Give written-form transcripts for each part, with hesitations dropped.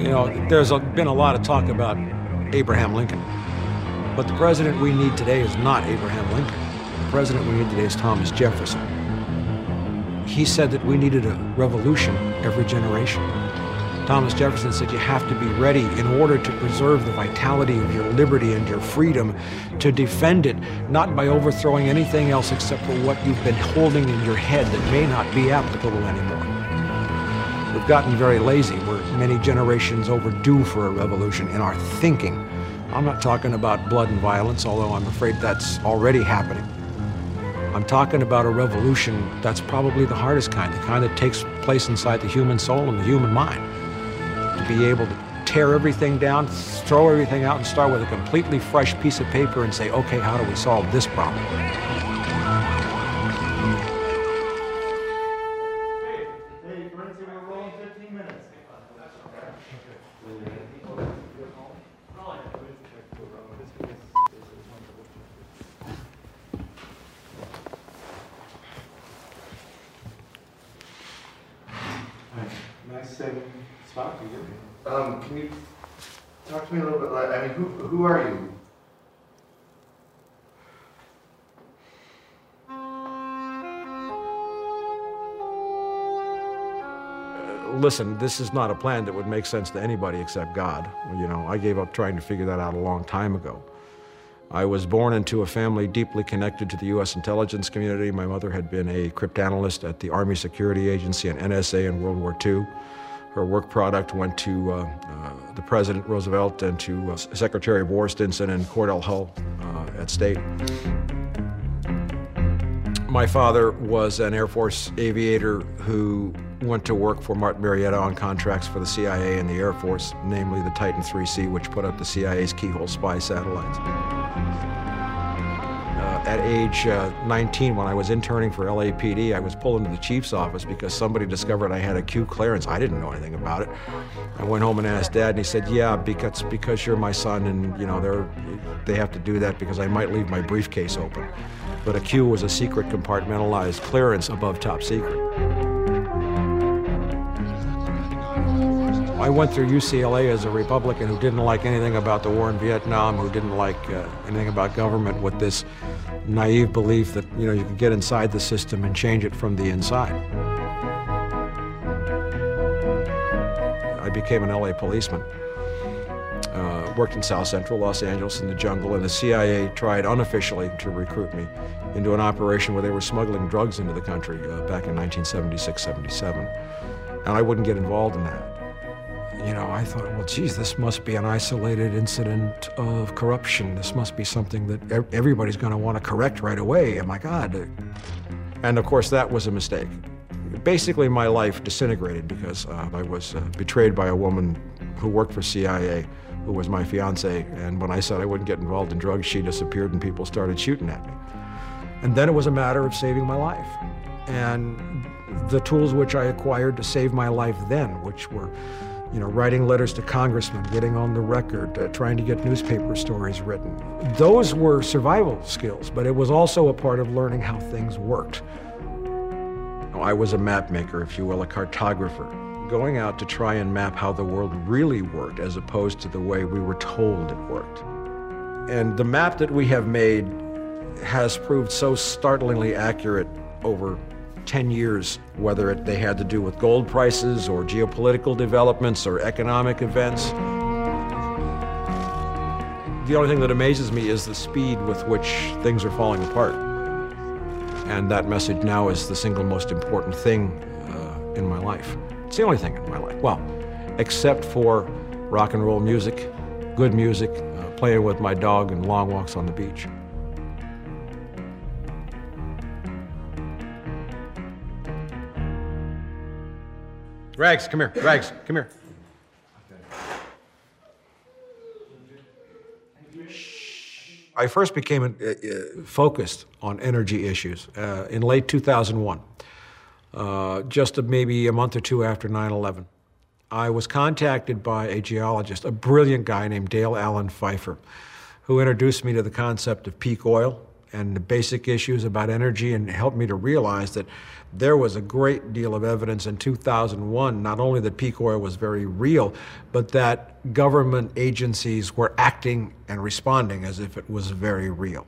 You know, there's been a lot of talk about Abraham Lincoln, but the president we need today is not Abraham Lincoln. The president we need today is Thomas Jefferson. He said that we needed a revolution every generation. Thomas Jefferson said you have to be ready in order to preserve the vitality of your liberty and your freedom, to defend it, not by overthrowing anything else except for what you've been holding in your head that may not be applicable anymore. We've gotten very lazy. We're many generations overdue for a revolution in our thinking. I'm not talking about blood and violence, although I'm afraid that's already happening. I'm talking about a revolution that's probably the hardest kind, the kind that takes place inside the human soul and the human mind. To be able to tear everything down, throw everything out, and start with a completely fresh piece of paper and say, okay, how do we solve this problem? Nice spot for you. Can you talk to me a little bit? I mean, who are you? Listen, this is not a plan that would make sense to anybody except God. You know, I gave up trying to figure that out a long time ago. I was born into a family deeply connected to the U.S. intelligence community. My mother had been a cryptanalyst at the Army Security Agency and NSA in World War II. Her work product went to the President Roosevelt and to Secretary of War Stinson and Cordell Hull at State. My father was an Air Force aviator who went to work for Martin Marietta on contracts for the CIA and the Air Force, namely the Titan III-C, which put up the CIA's Keyhole spy satellites. At age 19, when I was interning for LAPD, I was pulled into the chief's office because somebody discovered I had a Q clearance. I didn't know anything about it. I went home and asked Dad, and he said, yeah, because you're my son, and you know they have to do that because I might leave my briefcase open. But a Q was a secret compartmentalized clearance above top secret. I went through UCLA as a Republican who didn't like anything about the war in Vietnam, who didn't like anything about government, with this naive belief that, you know, you could get inside the system and change it from the inside. I became an LA policeman. Worked in South Central Los Angeles in the jungle, and the CIA tried unofficially to recruit me into an operation where they were smuggling drugs into the country back in 1976-77. And I wouldn't get involved in that. You know, I thought, well, geez, this must be an isolated incident of corruption. This must be something that everybody's going to want to correct right away. Oh, my God. And, of course, that was a mistake. Basically, my life disintegrated because I was betrayed by a woman who worked for CIA, who was my fiancée. And when I said I wouldn't get involved in drugs, she disappeared and people started shooting at me. And then it was a matter of saving my life. And the tools which I acquired to save my life then, which were, you know, writing letters to congressmen, getting on the record, trying to get newspaper stories written. Those were survival skills, but it was also a part of learning how things worked. I was a map maker, if you will, a cartographer, going out to try and map how the world really worked as opposed to the way we were told it worked. And the map that we have made has proved so startlingly accurate over 10 years, whether they had to do with gold prices or geopolitical developments or economic events. The only thing that amazes me is the speed with which things are falling apart. And that message now is the single most important thing in my life. It's the only thing in my life. Well, except for rock and roll music, good music, playing with my dog, and long walks on the beach. Rags, come here. Rags, come here. I first became focused on energy issues in late 2001, just maybe a month or two after 9/11. I was contacted by a geologist, a brilliant guy named Dale Allen Pfeiffer, who introduced me to the concept of peak oil and the basic issues about energy, and helped me to realize that there was a great deal of evidence in 2001, not only that peak oil was very real, but that government agencies were acting and responding as if it was very real.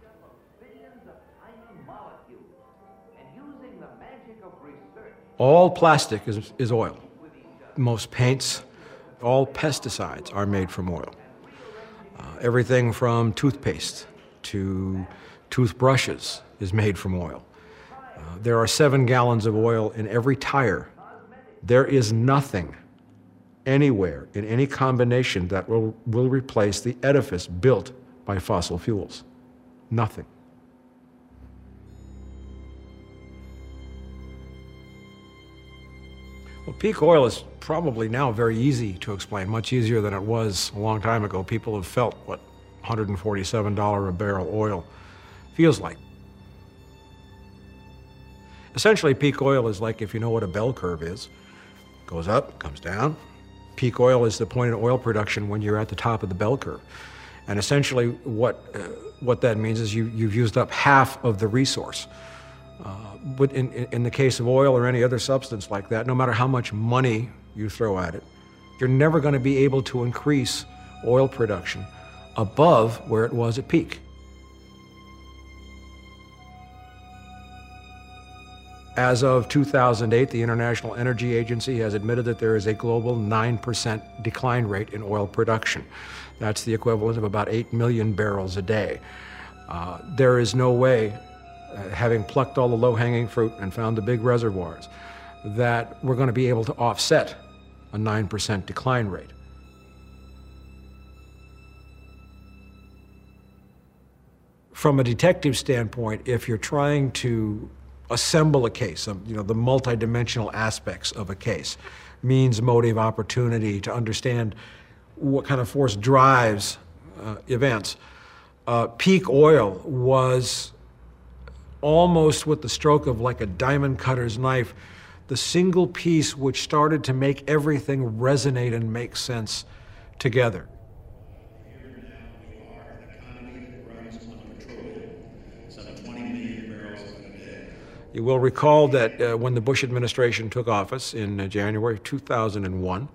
All plastic is oil. Most paints, all pesticides are made from oil. Everything from toothpaste to toothbrushes is made from oil. There are 7 gallons of oil in every tire. There is nothing anywhere in any combination that will replace the edifice built by fossil fuels. Nothing. Well, peak oil is probably now very easy to explain, much easier than it was a long time ago. People have felt what $147 a barrel oil feels like. Essentially, peak oil is like, if you know what a bell curve is, goes up, comes down. Peak oil is the point in oil production when you're at the top of the bell curve. And essentially what that means is you've used up half of the resource. But in the case of oil or any other substance like that, no matter how much money you throw at it, you're never going to be able to increase oil production above where it was at peak. As of 2008, the International Energy Agency has admitted that there is a global 9% decline rate in oil production. That's the equivalent of about 8 million barrels a day. There is no way, having plucked all the low-hanging fruit and found the big reservoirs, that we're going to be able to offset a 9% decline rate. From a detective standpoint, if you're trying to assemble a case, the multidimensional aspects of a case, means, motive, opportunity, to understand what kind of force drives events, peak oil was almost, with the stroke of like a diamond cutter's knife, the single piece which started to make everything resonate and make sense together. You will recall that when the Bush administration took office in January 2001,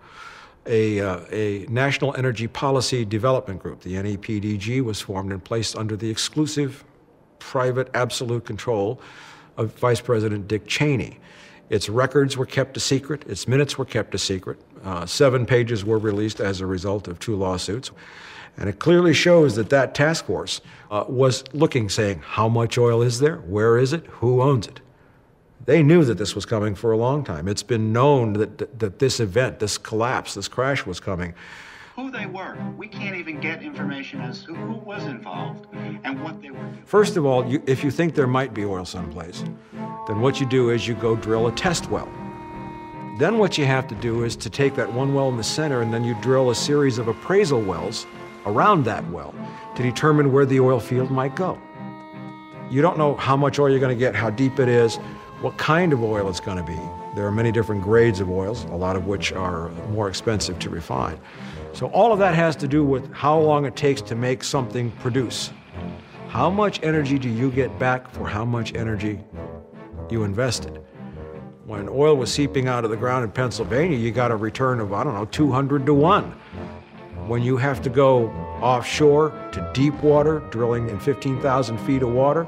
a National Energy Policy Development Group, the NEPDG, was formed and placed under the exclusive, private, absolute control of Vice President Dick Cheney. Its records were kept a secret. Its minutes were kept a secret. 7 pages were released as a result of 2 lawsuits. And it clearly shows that that task force was looking, saying, how much oil is there? Where is it? Who owns it? They knew that this was coming for a long time. It's been known that this event, this collapse, this crash was coming. Who they were. We can't even get information as to who was involved and what they were doing. First of all, if you think there might be oil someplace, then what you do is you go drill a test well. Then what you have to do is to take that one well in the center, and then you drill a series of appraisal wells around that well to determine where the oil field might go. You don't know how much oil you're going to get, how deep it is, what kind of oil it's going to be. There are many different grades of oils, a lot of which are more expensive to refine. So all of that has to do with how long it takes to make something produce. How much energy do you get back for how much energy you invested? When oil was seeping out of the ground in Pennsylvania, you got a return of, 200 to 1. When you have to go offshore to deep water, drilling in 15,000 feet of water,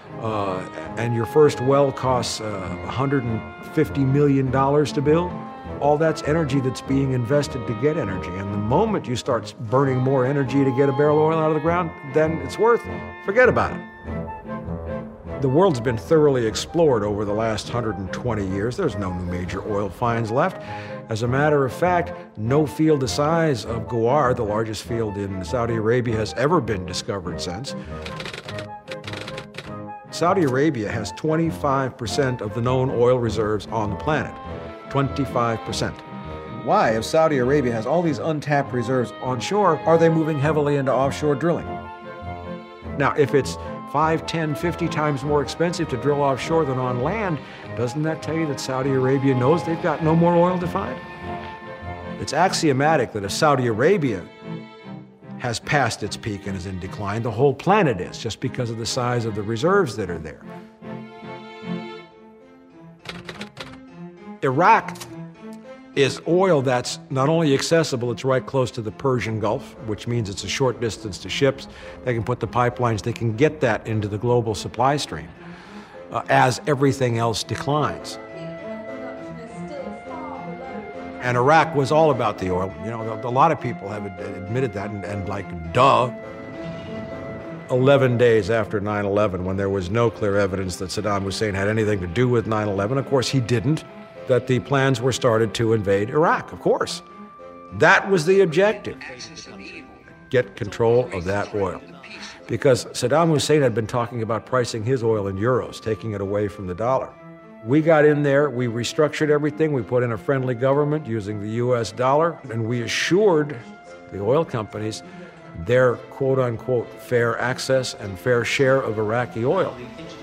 and your first well costs $150 million to build, all that's energy that's being invested to get energy. And the moment you start burning more energy to get a barrel of oil out of the ground, then it's worth it. Forget about it. The world's been thoroughly explored over the last 120 years. There's no new major oil finds left. As a matter of fact, no field the size of Ghawar, the largest field in Saudi Arabia, has ever been discovered since. Saudi Arabia has 25% of the known oil reserves on the planet. 25%. Why, if Saudi Arabia has all these untapped reserves onshore, are they moving heavily into offshore drilling? Now, if it's 5, 10, 50 times more expensive to drill offshore than on land, doesn't that tell you that Saudi Arabia knows they've got no more oil to find? It's axiomatic that if Saudi Arabia has passed its peak and is in decline. The whole planet is, just because of the size of the reserves that are there. Iraq is oil that's not only accessible, it's right close to the Persian Gulf, which means it's a short distance to ships. They can put the pipelines, they can get that into the global supply stream as everything else declines. And Iraq was all about the oil. You know, a lot of people have admitted that, and like, duh. 11 days after 9/11, when there was no clear evidence that Saddam Hussein had anything to do with 9/11, of course he didn't, that the plans were started to invade Iraq, of course. That was the objective. Get control of that oil. Because Saddam Hussein had been talking about pricing his oil in euros, taking it away from the dollar. We got in there, we restructured everything, we put in a friendly government using the US dollar, and we assured the oil companies their quote-unquote fair access and fair share of Iraqi oil.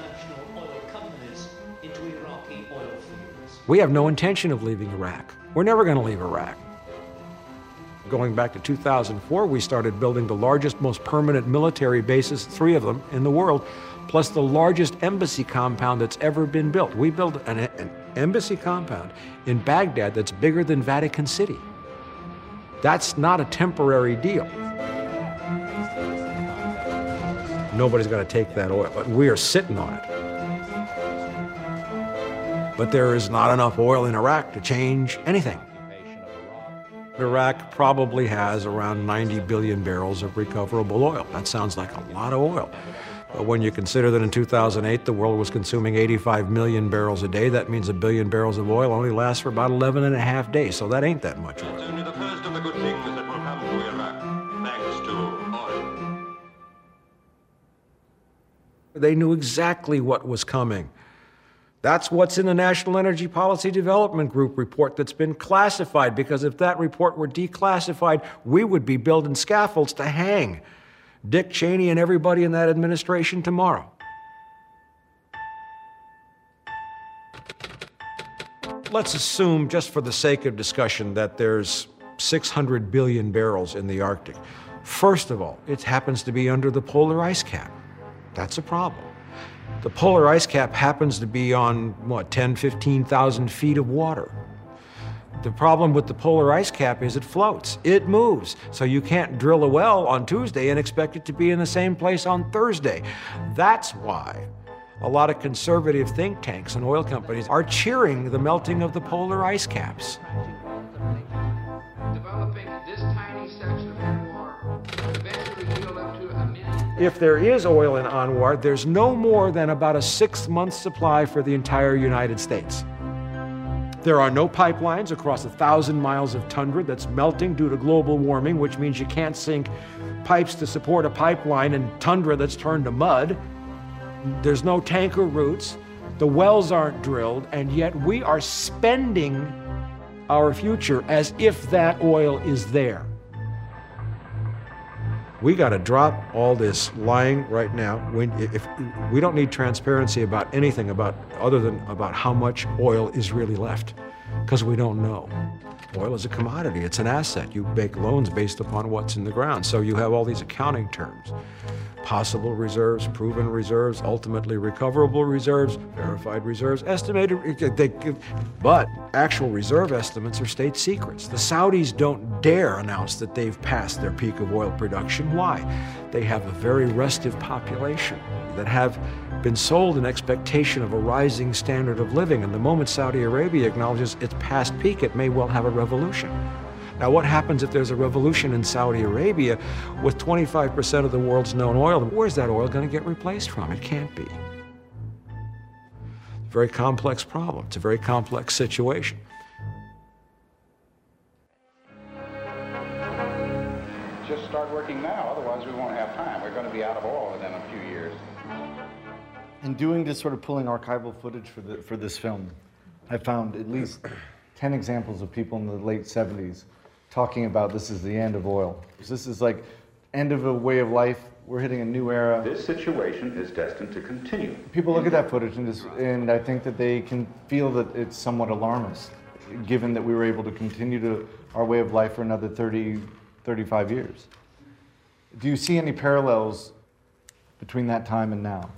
We have no intention of leaving Iraq. We're never going to leave Iraq. Going back to 2004, we started building the largest, most permanent military bases, 3 of them in the world, plus the largest embassy compound that's ever been built. We built an embassy compound in Baghdad that's bigger than Vatican City. That's not a temporary deal. Nobody's going to take that oil, but we are sitting on it. But there is not enough oil in Iraq to change anything. Iraq probably has around 90 billion barrels of recoverable oil. That sounds like a lot of oil. But when you consider that in 2008 the world was consuming 85 million barrels a day, that means 1 billion barrels of oil only lasts for about 11 and a half days, so that ain't that much oil. It's only the first of the good things that will come to Iraq, thanks to oil. They knew exactly what was coming. That's what's in the National Energy Policy Development Group report that's been classified, because if that report were declassified, we would be building scaffolds to hang Dick Cheney and everybody in that administration tomorrow. Let's assume, just for the sake of discussion, that there's 600 billion barrels in the Arctic. First of all, it happens to be under the polar ice cap. That's a problem. The polar ice cap happens to be on, 10, 15,000 feet of water. The problem with the polar ice cap is it floats, it moves. So you can't drill a well on Tuesday and expect it to be in the same place on Thursday. That's why a lot of conservative think tanks and oil companies are cheering the melting of the polar ice caps. Developing this tiny section of Anwar eventually healed up to a million. If there is oil in Anwar, there's no more than about a 6-month supply for the entire United States. There are no pipelines across 1,000 miles of tundra that's melting due to global warming, which means you can't sink pipes to support a pipeline in tundra that's turned to mud. There's no tanker routes. The wells aren't drilled, and yet we are spending our future as if that oil is there. We got to drop all this lying right now. If we don't need transparency about anything other than about how much oil is really left, because we don't know. Oil is a commodity, it's an asset. You make loans based upon what's in the ground. So you have all these accounting terms. Possible reserves, proven reserves, ultimately recoverable reserves, verified reserves, estimated, but actual reserve estimates are state secrets. The Saudis don't dare announce that they've passed their peak of oil production. Why? They have a very restive population that have been sold in expectation of a rising standard of living, and the moment Saudi Arabia acknowledges its past peak, it may well have a revolution. Now, what happens if there's a revolution in Saudi Arabia with 25% of the world's known oil? Where's that oil going to get replaced from? It can't be. It's a very complex problem. It's a very complex situation. Just start working now, otherwise we won't have time. We're going to be out of oil within a few years. In doing this sort of pulling archival footage for this film, I found at least 10 examples of people in the late 70s talking about this is the end of oil. This is like end of a way of life. We're hitting a new era. This situation is destined to continue. People look at that footage and I think that they can feel that it's somewhat alarmist, given that we were able to continue our way of life for another 30, 35 years. Do you see any parallels between that time and now?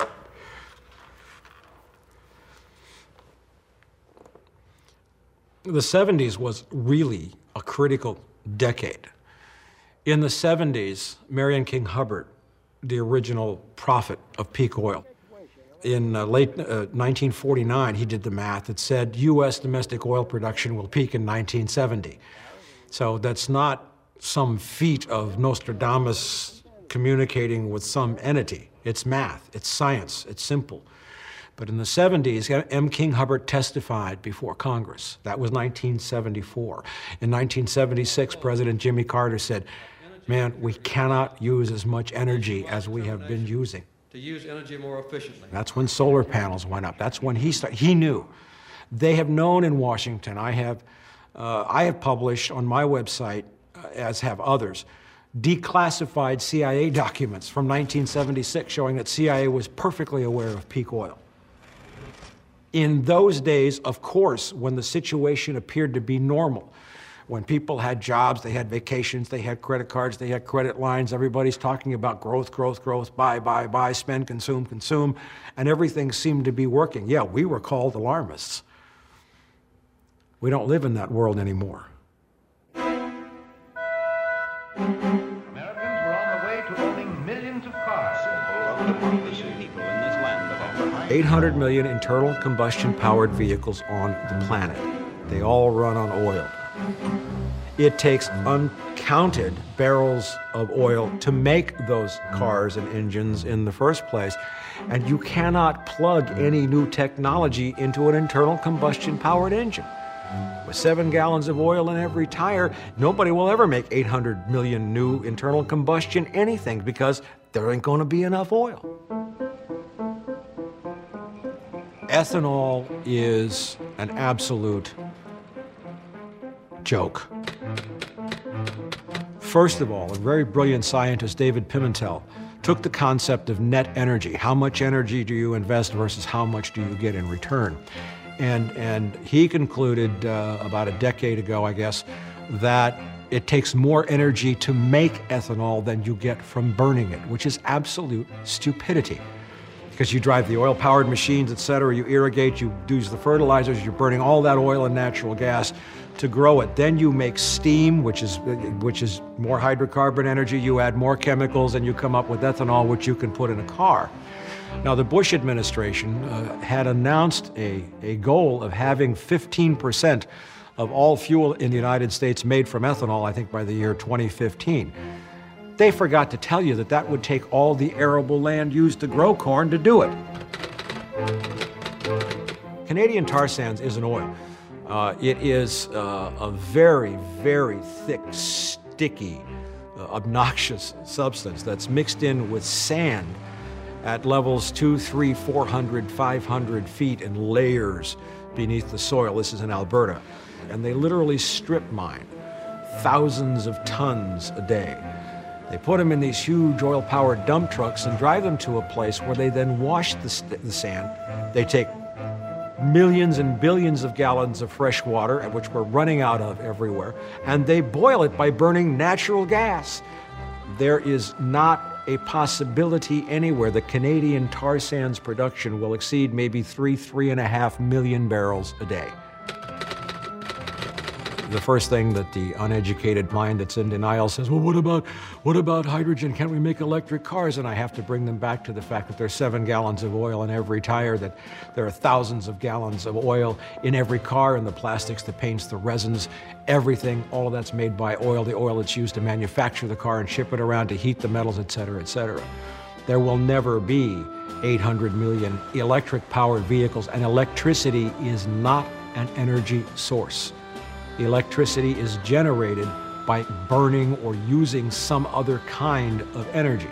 The 70s was really a critical decade. In the 70s, Marion King Hubbert, the original prophet of peak oil, in late 1949, he did the math that said U.S. domestic oil production will peak in 1970. So that's not some feat of Nostradamus communicating with some entity. It's math, it's science, it's simple. But in the 70s, M. King Hubbert testified before Congress. That was 1974. In 1976, President Jimmy Carter said, man, we cannot use as much energy as we have been using. To use energy more efficiently. That's when solar panels went up. That's when he knew. They have known in Washington. I have published on my website, as have others, declassified CIA documents from 1976 showing that CIA was perfectly aware of peak oil. In those days, of course, when the situation appeared to be normal, when people had jobs, they had vacations, they had credit cards, they had credit lines, everybody's talking about growth, growth, growth, buy, spend, consume, and everything seemed to be working. Yeah, we were called alarmists. We don't live in that world anymore. Americans were on the way to owning millions of cars. 800 million internal combustion powered vehicles on the planet. They all run on oil. It takes uncounted barrels of oil to make those cars and engines in the first place, and you cannot plug any new technology into an internal combustion powered engine. With 7 gallons of oil in every tire, nobody will ever make 800 million new internal combustion anything because there ain't going to be enough oil. Ethanol is an absolute joke. First of all, a very brilliant scientist, David Pimentel, took the concept of net energy. How much energy do you invest versus how much do you get in return? And he concluded about a decade ago, I guess, that it takes more energy to make ethanol than you get from burning it, which is absolute stupidity. Because you drive the oil-powered machines, et cetera, you irrigate, you use the fertilizers, you're burning all that oil and natural gas to grow it. Then you make steam, which is more hydrocarbon energy, you add more chemicals, and you come up with ethanol, which you can put in a car. Now, the Bush administration had announced a goal of having 15% of all fuel in the United States made from ethanol, I think by the year 2015. They forgot to tell you that that would take all the arable land used to grow corn to do it. Canadian tar sands is an oil. It is a very, very thick, sticky, obnoxious substance that's mixed in with sand at levels 200, 300, 400, 500 feet in layers beneath the soil. This is in Alberta. And they literally strip mine thousands of tons a day. They put them in these huge oil-powered dump trucks and drive them to a place where they then wash the sand. They take millions and billions of gallons of fresh water, which we're running out of everywhere, and they boil it by burning natural gas. There is not a possibility anywhere that Canadian tar sands production will exceed maybe 3.5 million barrels a day. The first thing that the uneducated mind that's in denial says, well, what about hydrogen? Can't we make electric cars? And I have to bring them back to the fact that there's 7 gallons of oil in every tire, that there are thousands of gallons of oil in every car, and the plastics, the paints, the resins, everything, all of that's made by oil, the oil that's used to manufacture the car and ship it around to heat the metals, et cetera, et cetera. There will never be 800 million electric-powered vehicles, and electricity is not an energy source. Electricity is generated by burning or using some other kind of energy.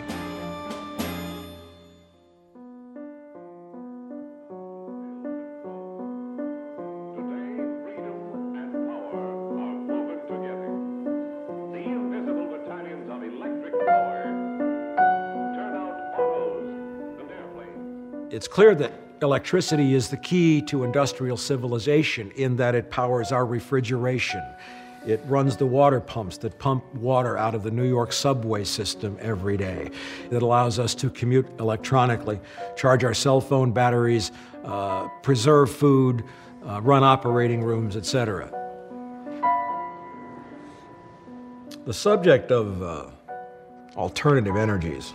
Today, freedom and power are woven together. The invisible battalions of electric power turn out autos and airplanes. It's clear that electricity is the key to industrial civilization in that it powers our refrigeration, It runs the water pumps that pump water out of the New York subway system every day. It allows us to commute electronically, charge our cell phone batteries, preserve food, run operating rooms, etc. The subject of alternative energies.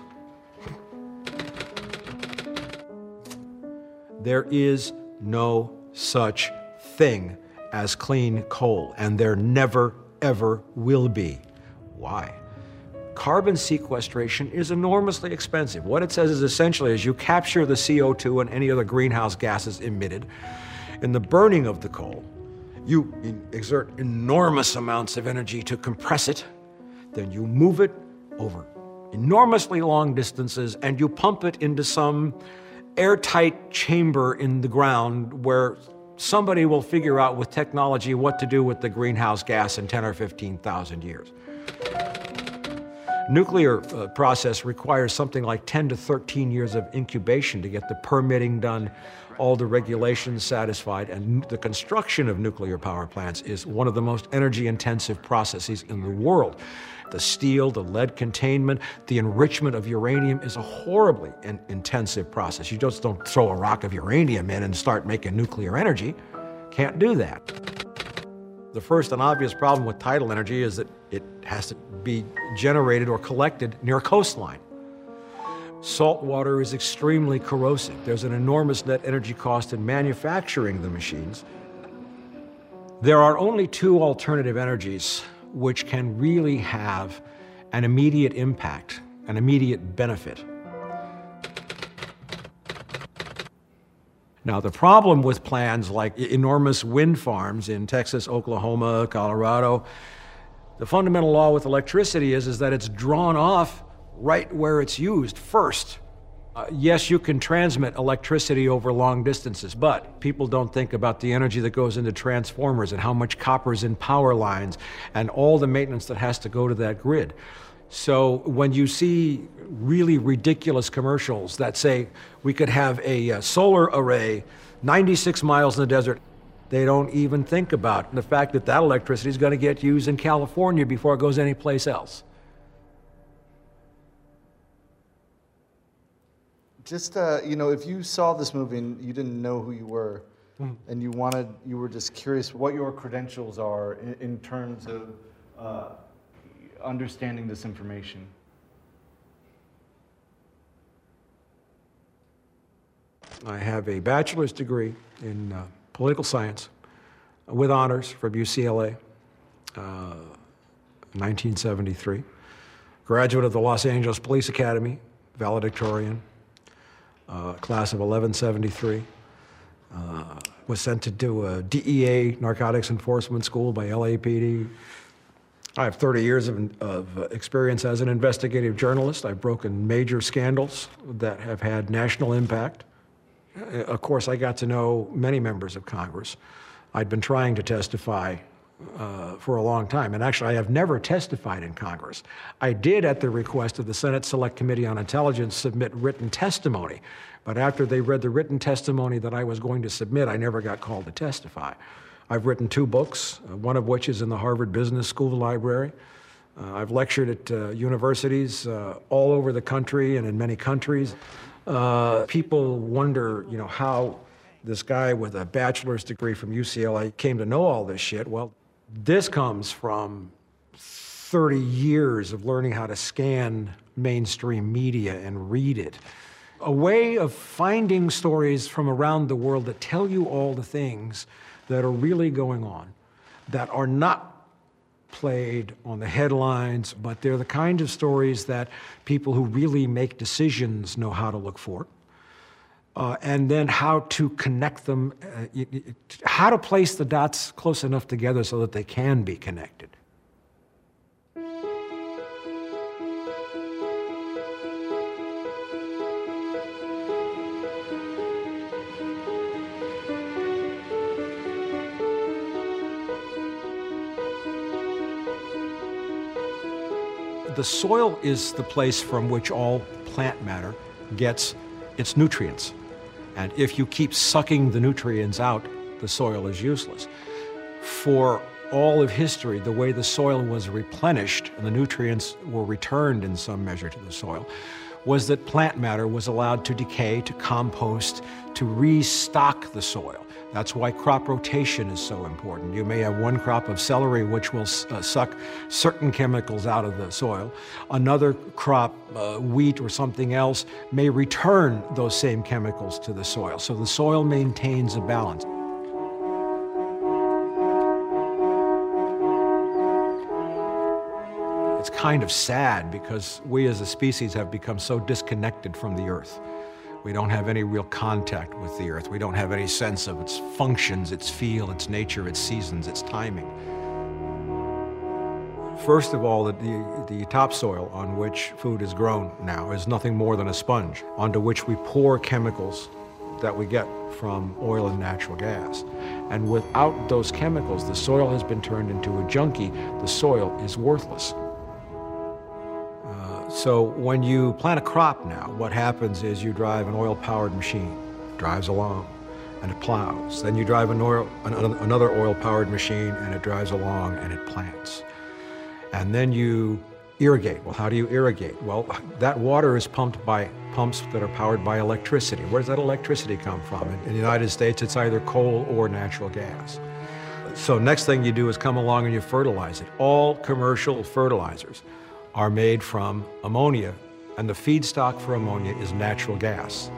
There is no such thing as clean coal, and there never, ever will be. Why? Carbon sequestration is enormously expensive. What it says is essentially is you capture the CO2 and any other greenhouse gases emitted. In the burning of the coal, you exert enormous amounts of energy to compress it, then you move it over enormously long distances and you pump it into some airtight chamber in the ground where somebody will figure out with technology what to do with the greenhouse gas in 10 or 15,000 years. Nuclear process requires something like 10 to 13 years of incubation to get the permitting done, all the regulations satisfied, and the construction of nuclear power plants is one of the most energy-intensive processes in the world. The steel, the lead containment, the enrichment of uranium is a horribly intensive process. You just don't throw a rock of uranium in and start making nuclear energy. Can't do that. The first and obvious problem with tidal energy is that it has to be generated or collected near a coastline. Salt water is extremely corrosive. There's an enormous net energy cost in manufacturing the machines. There are only two alternative energies which can really have an immediate impact, an immediate benefit. Now, the problem with plans like enormous wind farms in Texas, Oklahoma, Colorado, the fundamental law with electricity is that it's drawn off right where it's used first. Yes, you can transmit electricity over long distances, but people don't think about the energy that goes into transformers and how much copper's in power lines and all the maintenance that has to go to that grid. So when you see really ridiculous commercials that say we could have a solar array 96 miles in the desert, they don't even think about the fact that that electricity is going to get used in California before it goes anyplace else. Just, if you saw this movie and you didn't know who you were, and you were just curious what your credentials are in terms of understanding this information. I have a bachelor's degree in political science with honors from UCLA, 1973. Graduate of the Los Angeles Police Academy, valedictorian. Class of 1173, was sent to do a DEA narcotics enforcement school by LAPD. I have 30 years of experience as an investigative journalist. I've broken major scandals that have had national impact. Of course, I got to know many members of Congress. I'd been trying to testify for a long time, and actually I have never testified in Congress. I did, at the request of the Senate Select Committee on Intelligence, submit written testimony, but after they read the written testimony that I was going to submit, I never got called to testify. I've written 2 books, one of which is in the Harvard Business School library. I've lectured at universities all over the country and in many countries. People wonder, how this guy with a bachelor's degree from UCLA came to know all this shit. Well, this comes from 30 years of learning how to scan mainstream media and read it. A way of finding stories from around the world that tell you all the things that are really going on, that are not played on the headlines, but they're the kind of stories that people who really make decisions know how to look for. And then how to connect them, how to place the dots close enough together so that they can be connected. The soil is the place from which all plant matter gets its nutrients. And if you keep sucking the nutrients out, the soil is useless. For all of history, the way the soil was replenished and the nutrients were returned in some measure to the soil, was that plant matter was allowed to decay, to compost, to restock the soil. That's why crop rotation is so important. You may have one crop of celery which will suck certain chemicals out of the soil. Another crop, wheat or something else, may return those same chemicals to the soil. So the soil maintains a balance. It's kind of sad because we as a species have become so disconnected from the earth. We don't have any real contact with the earth. We don't have any sense of its functions, its feel, its nature, its seasons, its timing. First of all, the topsoil on which food is grown now is nothing more than a sponge onto which we pour chemicals that we get from oil and natural gas. And without those chemicals, the soil has been turned into a junkie. The soil is worthless. So when you plant a crop now, what happens is you drive an oil-powered machine, drives along, and it plows. Then you drive another oil-powered machine, and it drives along, and it plants. And then you irrigate. Well, how do you irrigate? Well, that water is pumped by pumps that are powered by electricity. Where does that electricity come from? In the United States, it's either coal or natural gas. So next thing you do is come along and you fertilize it. All commercial fertilizers are made from ammonia, and the feedstock for ammonia is natural gas.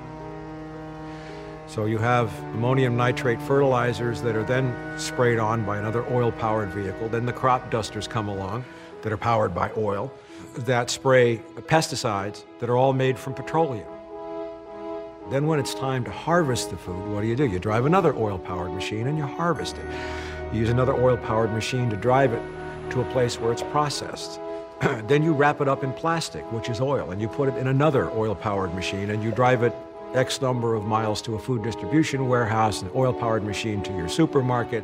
So you have ammonium nitrate fertilizers that are then sprayed on by another oil-powered vehicle. Then the crop dusters come along that are powered by oil that spray pesticides that are all made from petroleum. Then when it's time to harvest the food, what do? You drive another oil-powered machine and you harvest it. You use another oil-powered machine to drive it to a place where it's processed. Then you wrap it up in plastic, which is oil, and you put it in another oil-powered machine, and you drive it X number of miles to a food distribution warehouse, an oil-powered machine to your supermarket.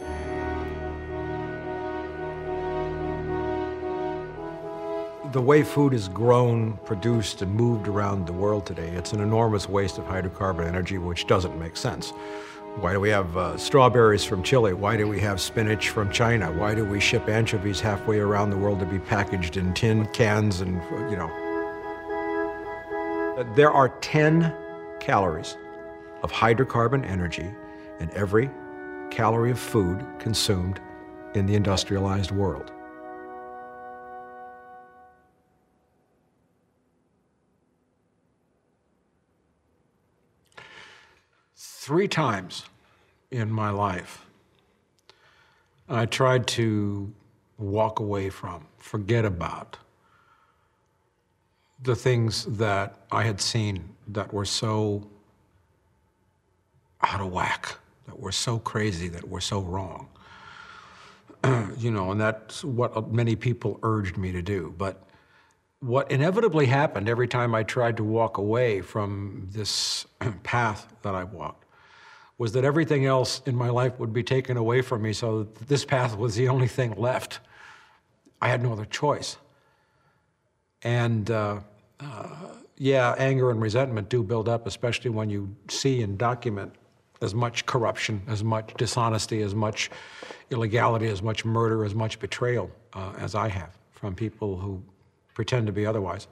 The way food is grown, produced, and moved around the world today, it's an enormous waste of hydrocarbon energy, which doesn't make sense. Why do we have strawberries from Chile? Why do we have spinach from China? Why do we ship anchovies halfway around the world to be packaged in tin cans and, you know? There are 10 calories of hydrocarbon energy in every calorie of food consumed in the industrialized world. Three times in my life, I tried to walk away from, forget about the things that I had seen that were so out of whack, that were so crazy, that were so wrong. You know, and that's what many people urged me to do. But what inevitably happened every time I tried to walk away from this path that I walked was that everything else in my life would be taken away from me, so that this path was the only thing left. I had no other choice. And yeah, anger and resentment do build up, especially when you see and document as much corruption, as much dishonesty, as much illegality, as much murder, as much betrayal as I have from people who pretend to be otherwise.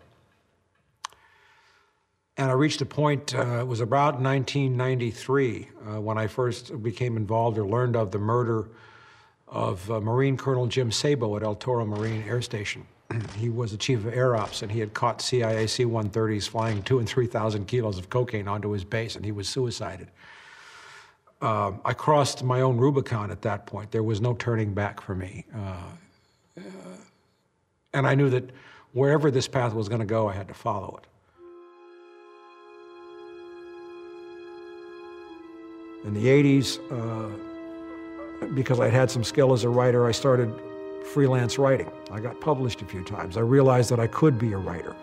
And I reached a point, it was about 1993, when I first became involved or learned of the murder of Marine Colonel Jim Sabo at El Toro Marine Air Station. He was the chief of Air Ops, and he had caught CIA C-130s flying 2,000 and 3,000 kilos of cocaine onto his base, and he was suicided. I crossed my own Rubicon at that point. There was no turning back for me. And I knew that wherever this path was going to go, I had to follow it. In the 80s, because I'd had some skill as a writer, I started freelance writing. I got published a few times. I realized that I could be a writer.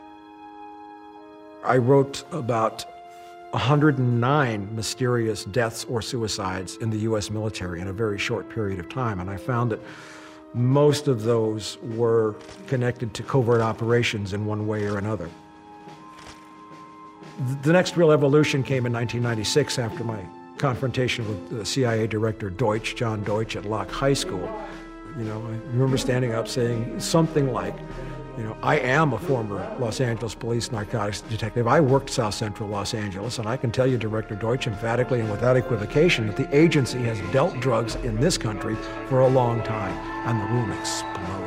I wrote about 109 mysterious deaths or suicides in the US military in a very short period of time, and I found that most of those were connected to covert operations in one way or another. The next real evolution came in 1996 after my confrontation with the CIA Director Deutsch, John Deutsch, at Locke High School. You know, I remember standing up saying something like, you know, I am a former Los Angeles police narcotics detective. I worked South Central Los Angeles, and I can tell you, Director Deutsch, emphatically and without equivocation, that the agency has dealt drugs in this country for a long time. And the room exploded.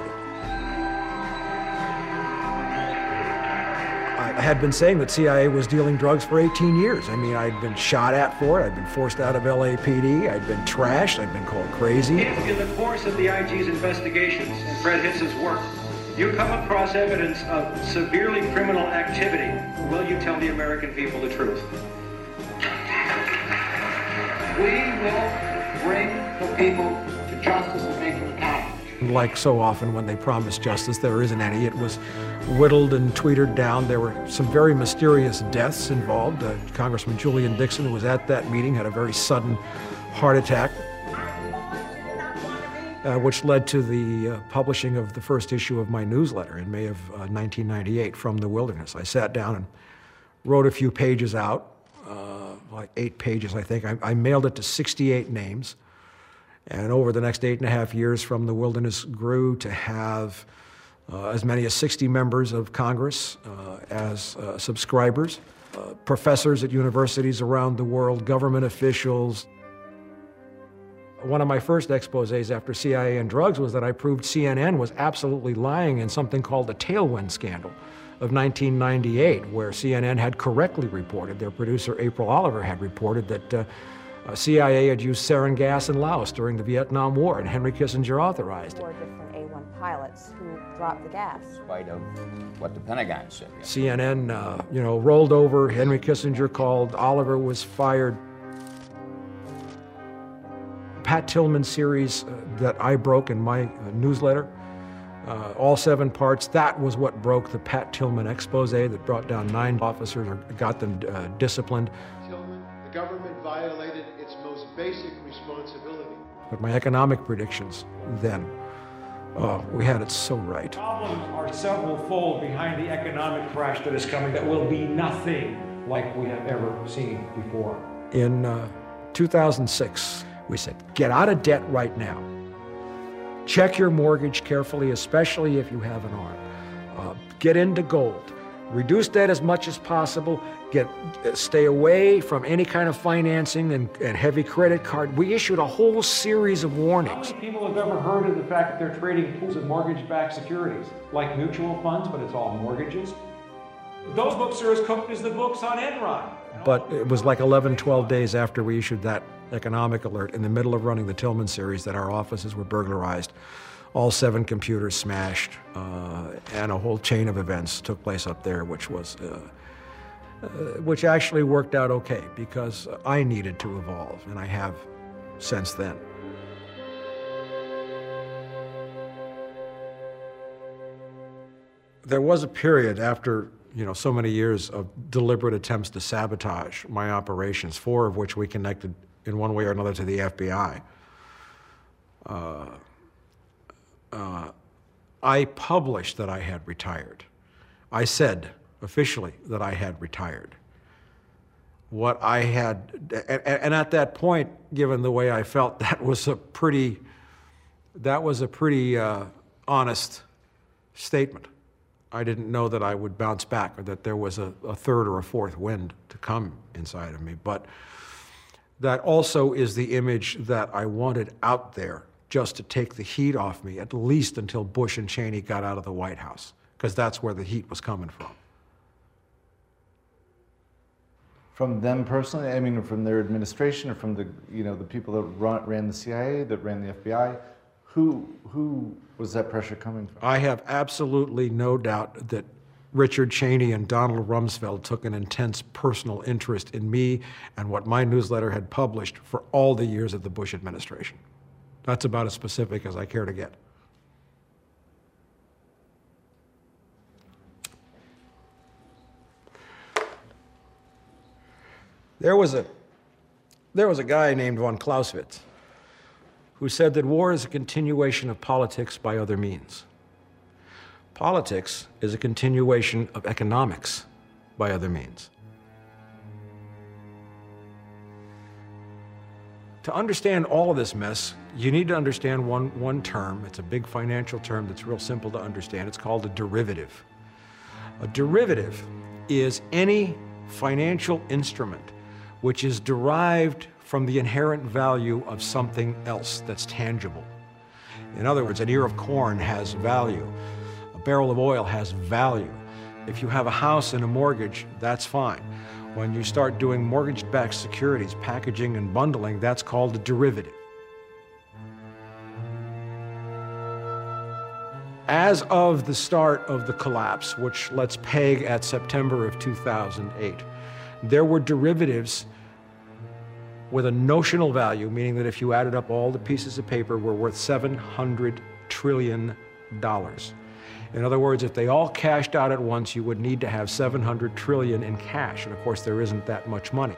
I had been saying that CIA was dealing drugs for 18 years. I mean, I'd been shot at for it. I'd been forced out of LAPD. I'd been trashed. I'd been called crazy. If in the course of the IG's investigations and Fred Hitz's work, you come across evidence of severely criminal activity, will you tell the American people the truth? We will bring the people to justice and make them accountable. Like so often when they promise justice, there isn't any. It was whittled and tweetered down. There were some very mysterious deaths involved. Congressman Julian Dixon, who was at that meeting, had a very sudden heart attack, which led to the publishing of the first issue of my newsletter in May of 1998, From the Wilderness. I sat down and wrote a few pages out, like 8 pages, I think. I mailed it to 68 names. And over the next 8.5 years, From the Wilderness grew to have as many as 60 members of Congress as subscribers, professors at universities around the world, government officials. One of my first exposés after CIA and drugs was that I proved CNN was absolutely lying in something called the Tailwind Scandal of 1998, where CNN had correctly reported, their producer April Oliver had reported that CIA had used sarin gas in Laos during the Vietnam War, and Henry Kissinger authorized it. 4 different A-1 pilots who dropped the gas. In spite of what the Pentagon said. CNN, rolled over. Henry Kissinger called. Oliver was fired. Pat Tillman series that I broke in my newsletter, all 7 parts, that was what broke the Pat Tillman expose that brought down 9 officers or got them disciplined. Tillman, the government violated its most basic responsibility. But my economic predictions then, we had it so right. Problems are several-fold behind the economic crash that is coming that will be nothing like we have ever seen before. In 2006, we said, get out of debt right now. Check your mortgage carefully, especially if you have an arm. Get into gold. Reduce debt as much as possible. Stay away from any kind of financing and heavy credit card. We issued a whole series of warnings. How many people have ever heard of the fact that they're trading pools of mortgage-backed securities, like mutual funds, but it's all mortgages? Those books are as cooked as the books on Enron. But it was like 11, 12 days after we issued that economic alert, in the middle of running the Tillman series, that our offices were burglarized. All 7 computers smashed, and a whole chain of events took place up there, which actually worked out okay, because I needed to evolve, and I have since then. There was a period after so many years of deliberate attempts to sabotage my operations, 4 of which we connected in one way or another to the FBI. I published that I had retired. I said officially that I had retired. What I had, and at that point, given the way I felt, that was a pretty honest statement. I didn't know that I would bounce back, or that there was a 3rd or a 4th wind to come inside of me. But that also is the image that I wanted out there, just to take the heat off me, at least until Bush and Cheney got out of the White House, because that's where the heat was coming from. From them personally? I mean, from their administration, or from the the people that ran the CIA, that ran the FBI? Who was that pressure coming from? I have absolutely no doubt that Richard Cheney and Donald Rumsfeld took an intense personal interest in me and what my newsletter had published for all the years of the Bush administration. That's about as specific as I care to get. There was a guy named von Clausewitz who said that war is a continuation of politics by other means. Politics is a continuation of economics by other means. To understand all of this mess, you need to understand one term. It's a big financial term that's real simple to understand. It's called a derivative. A derivative is any financial instrument which is derived from the inherent value of something else that's tangible. In other words, an ear of corn has value. A barrel of oil has value. If you have a house and a mortgage, that's fine. When you start doing mortgage-backed securities, packaging and bundling, that's called a derivative. As of the start of the collapse, which let's peg at September of 2008, there were derivatives with a notional value, meaning that if you added up all the pieces of paper, were worth $700 trillion. In other words, if they all cashed out at once, you would need to have $700 trillion in cash, and of course there isn't that much money.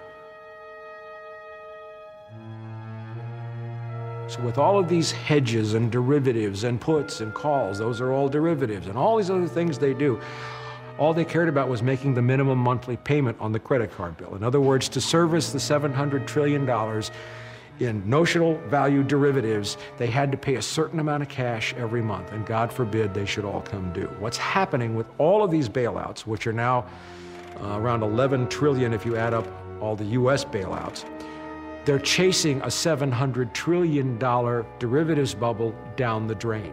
So with all of these hedges and derivatives and puts and calls, those are all derivatives, and all these other things they do, all they cared about was making the minimum monthly payment on the credit card bill. In other words, to service the $700 trillion in notional value derivatives, they had to pay a certain amount of cash every month, and God forbid they should all come due. What's happening with all of these bailouts, which are now around 11 trillion if you add up all the US bailouts, they're chasing a $700 trillion derivatives bubble down the drain.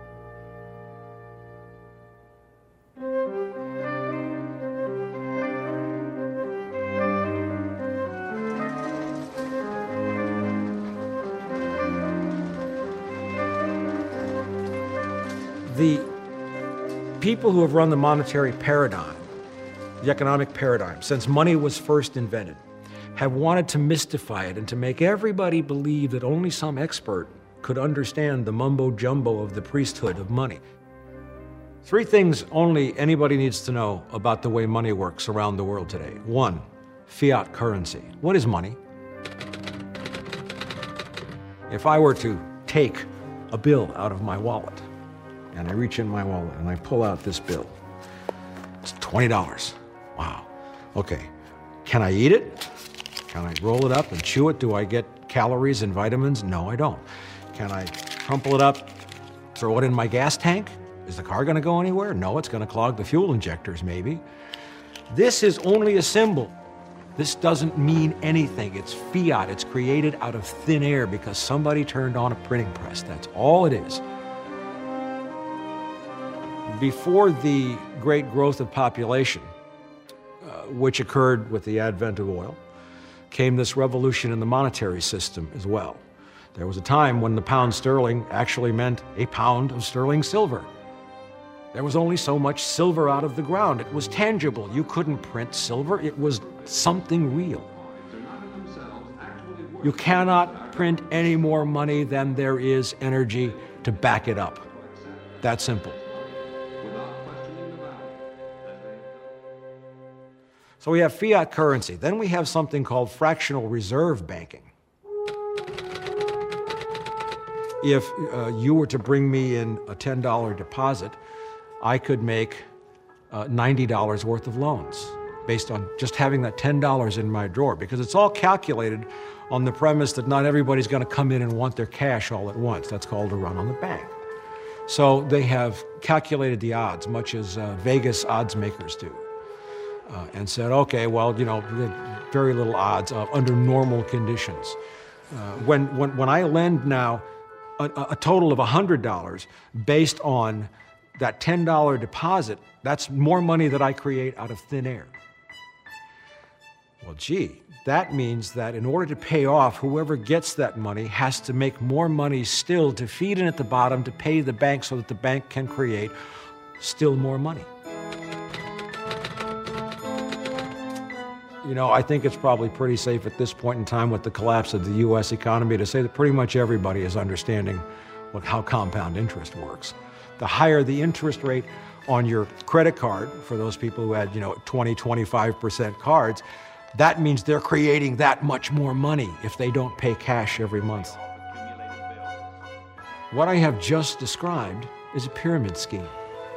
The people who have run the monetary paradigm, the economic paradigm, since money was first invented, have wanted to mystify it and to make everybody believe that only some expert could understand the mumbo-jumbo of the priesthood of money. Three things only anybody needs to know about the way money works around the world today. One, fiat currency. What is money? If I were to take a bill out of my wallet, and I reach in my wallet and I pull out this bill, it's $20. Wow. Okay. Can I eat it? Can I roll it up and chew it? Do I get calories and vitamins? No, I don't. Can I crumple it up, throw it in my gas tank? Is the car going to go anywhere? No, it's going to clog the fuel injectors, maybe. This is only a symbol. This doesn't mean anything. It's fiat. It's created out of thin air because somebody turned on a printing press. That's all it is. Before the great growth of population, which occurred with the advent of oil, came this revolution in the monetary system as well. There was a time when the pound sterling actually meant a pound of sterling silver. There was only so much silver out of the ground. It was tangible. You couldn't print silver. It was something real. You cannot print any more money than there is energy to back it up. That simple. So we have fiat currency. Then we have something called fractional reserve banking. If you were to bring me in a $10 deposit, I could make $90 worth of loans based on just having that $10 in my drawer, because it's all calculated on the premise that not everybody's going to come in and want their cash all at once. That's called a run on the bank. So they have calculated the odds, much as Vegas odds makers do. And said, okay, well, you know, very little odds under normal conditions. When I lend now a total of $100 based on that $10 deposit, that's more money that I create out of thin air. Well, gee, that means that in order to pay off, whoever gets that money has to make more money still to feed in at the bottom to pay the bank so that the bank can create still more money. You know, I think it's probably pretty safe at this point in time with the collapse of the U.S. economy to say that pretty much everybody is understanding how compound interest works. The higher the interest rate on your credit card, for those people who had, 20, 25% cards, that means they're creating that much more money if they don't pay cash every month. What I have just described is a pyramid scheme.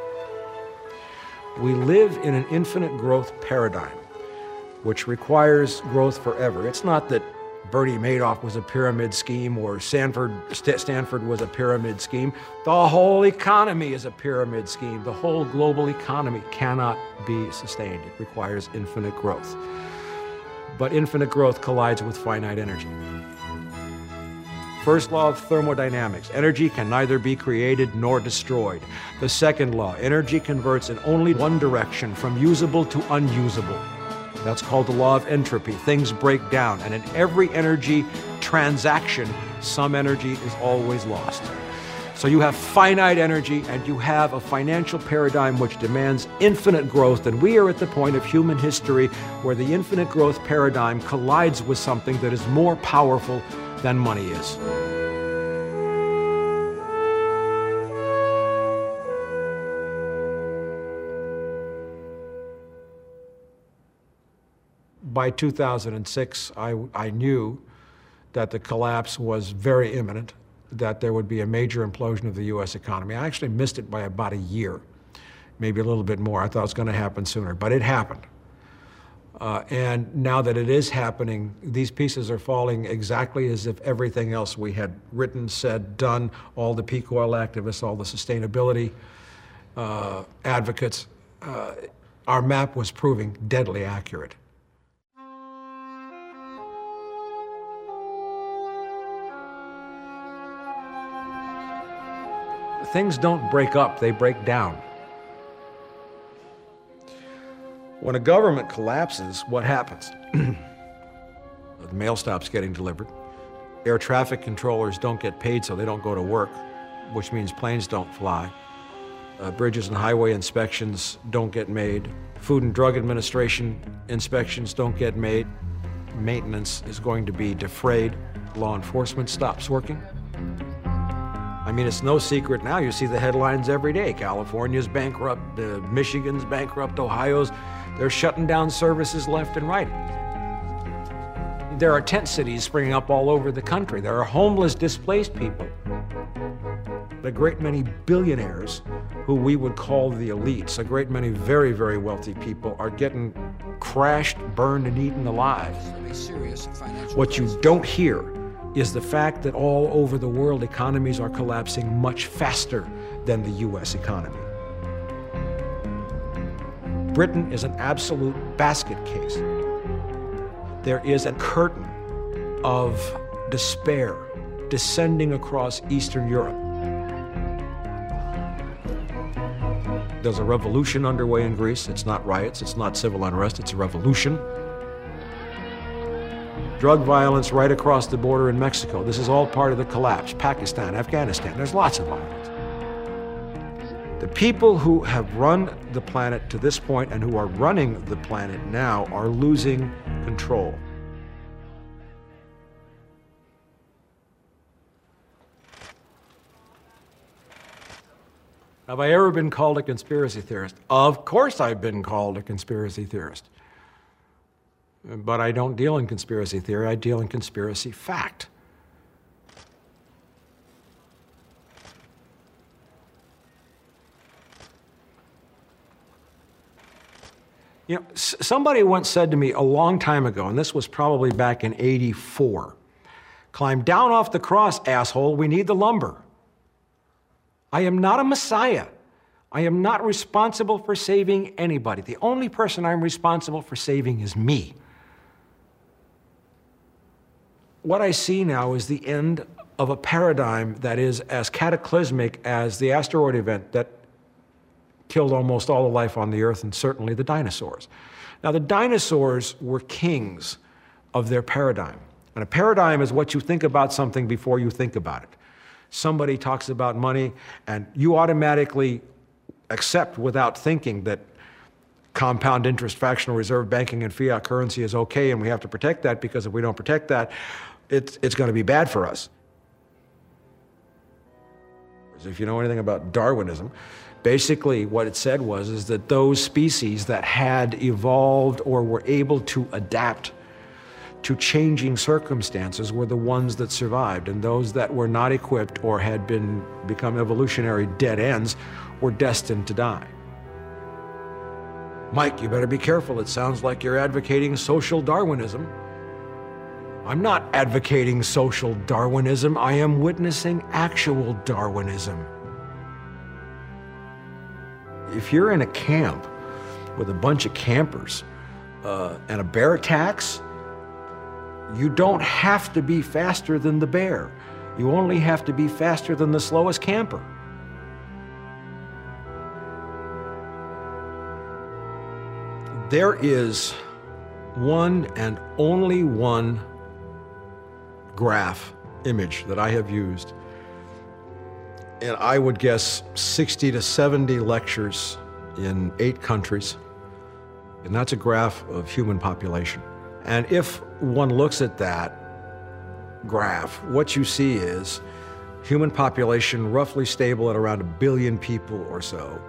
We live in an infinite growth paradigm, which requires growth forever. It's not that Bernie Madoff was a pyramid scheme, or Stanford was a pyramid scheme. The whole economy is a pyramid scheme. The whole global economy cannot be sustained. It requires infinite growth. But infinite growth collides with finite energy. First law of thermodynamics, energy can neither be created nor destroyed. The second law, energy converts in only one direction, from usable to unusable. That's called the law of entropy. Things break down, and in every energy transaction, some energy is always lost. So you have finite energy, and you have a financial paradigm which demands infinite growth, and we are at the point of human history where the infinite growth paradigm collides with something that is more powerful than money is. By 2006, I knew that the collapse was very imminent, that there would be a major implosion of the U.S. economy. I actually missed it by about a year, maybe a little bit more. I thought it was going to happen sooner, but it happened. And now that it is happening, these pieces are falling exactly as if everything else we had written, said, done, all the peak oil activists, all the sustainability advocates, our map was proving deadly accurate. Things don't break up, they break down. When a government collapses, what happens? The mail stops getting delivered. Air traffic controllers don't get paid, so they don't go to work, which means planes don't fly. Bridges and highway inspections don't get made. Food and Drug Administration inspections don't get made. Maintenance is going to be defrayed. Law enforcement stops working. I mean, it's no secret now. You see the headlines every day. California's bankrupt, Michigan's bankrupt, Ohio's. They're shutting down services left and right. There are tent cities springing up all over the country. There are homeless, displaced people. A great many billionaires, who we would call the elites, a great many very, very wealthy people, are getting crashed, burned, and eaten alive. What you don't hear is the fact that all over the world, economies are collapsing much faster than the U.S. economy. Britain is an absolute basket case. There is a curtain of despair descending across Eastern Europe. There's a revolution underway in Greece. It's not riots, it's not civil unrest, it's a revolution. Drug violence right across the border in Mexico. This is all part of the collapse. Pakistan, Afghanistan, there's lots of violence. The people who have run the planet to this point and who are running the planet now are losing control. Have I ever been called a conspiracy theorist? Of course I've been called a conspiracy theorist. But I don't deal in conspiracy theory, I deal in conspiracy fact. You know, somebody once said to me a long time ago, and this was probably back in '84, "Climb down off the cross, asshole, we need the lumber." I am not a messiah. I am not responsible for saving anybody. The only person I'm responsible for saving is me. What I see now is the end of a paradigm that is as cataclysmic as the asteroid event that killed almost all the life on the Earth, and certainly the dinosaurs. Now, the dinosaurs were kings of their paradigm. And a paradigm is what you think about something before you think about it. Somebody talks about money, and you automatically accept without thinking that compound interest, fractional reserve banking, and fiat currency is okay, and we have to protect that, because if we don't protect that, it's going to be bad for us. If you know anything about Darwinism, basically what it said is that those species that had evolved or were able to adapt to changing circumstances were the ones that survived, and those that were not equipped or had become evolutionary dead ends were destined to die. Mike, you better be careful. It sounds like you're advocating social Darwinism. I'm not advocating social Darwinism. I am witnessing actual Darwinism. If you're in a camp with a bunch of campers and a bear attacks, you don't have to be faster than the bear. You only have to be faster than the slowest camper. There is one and only one graph image that I have used, and I would guess 60 to 70 lectures in 8 countries, and that's a graph of human population. And if one looks at that graph, what you see is human population roughly stable at around 1 billion people or so,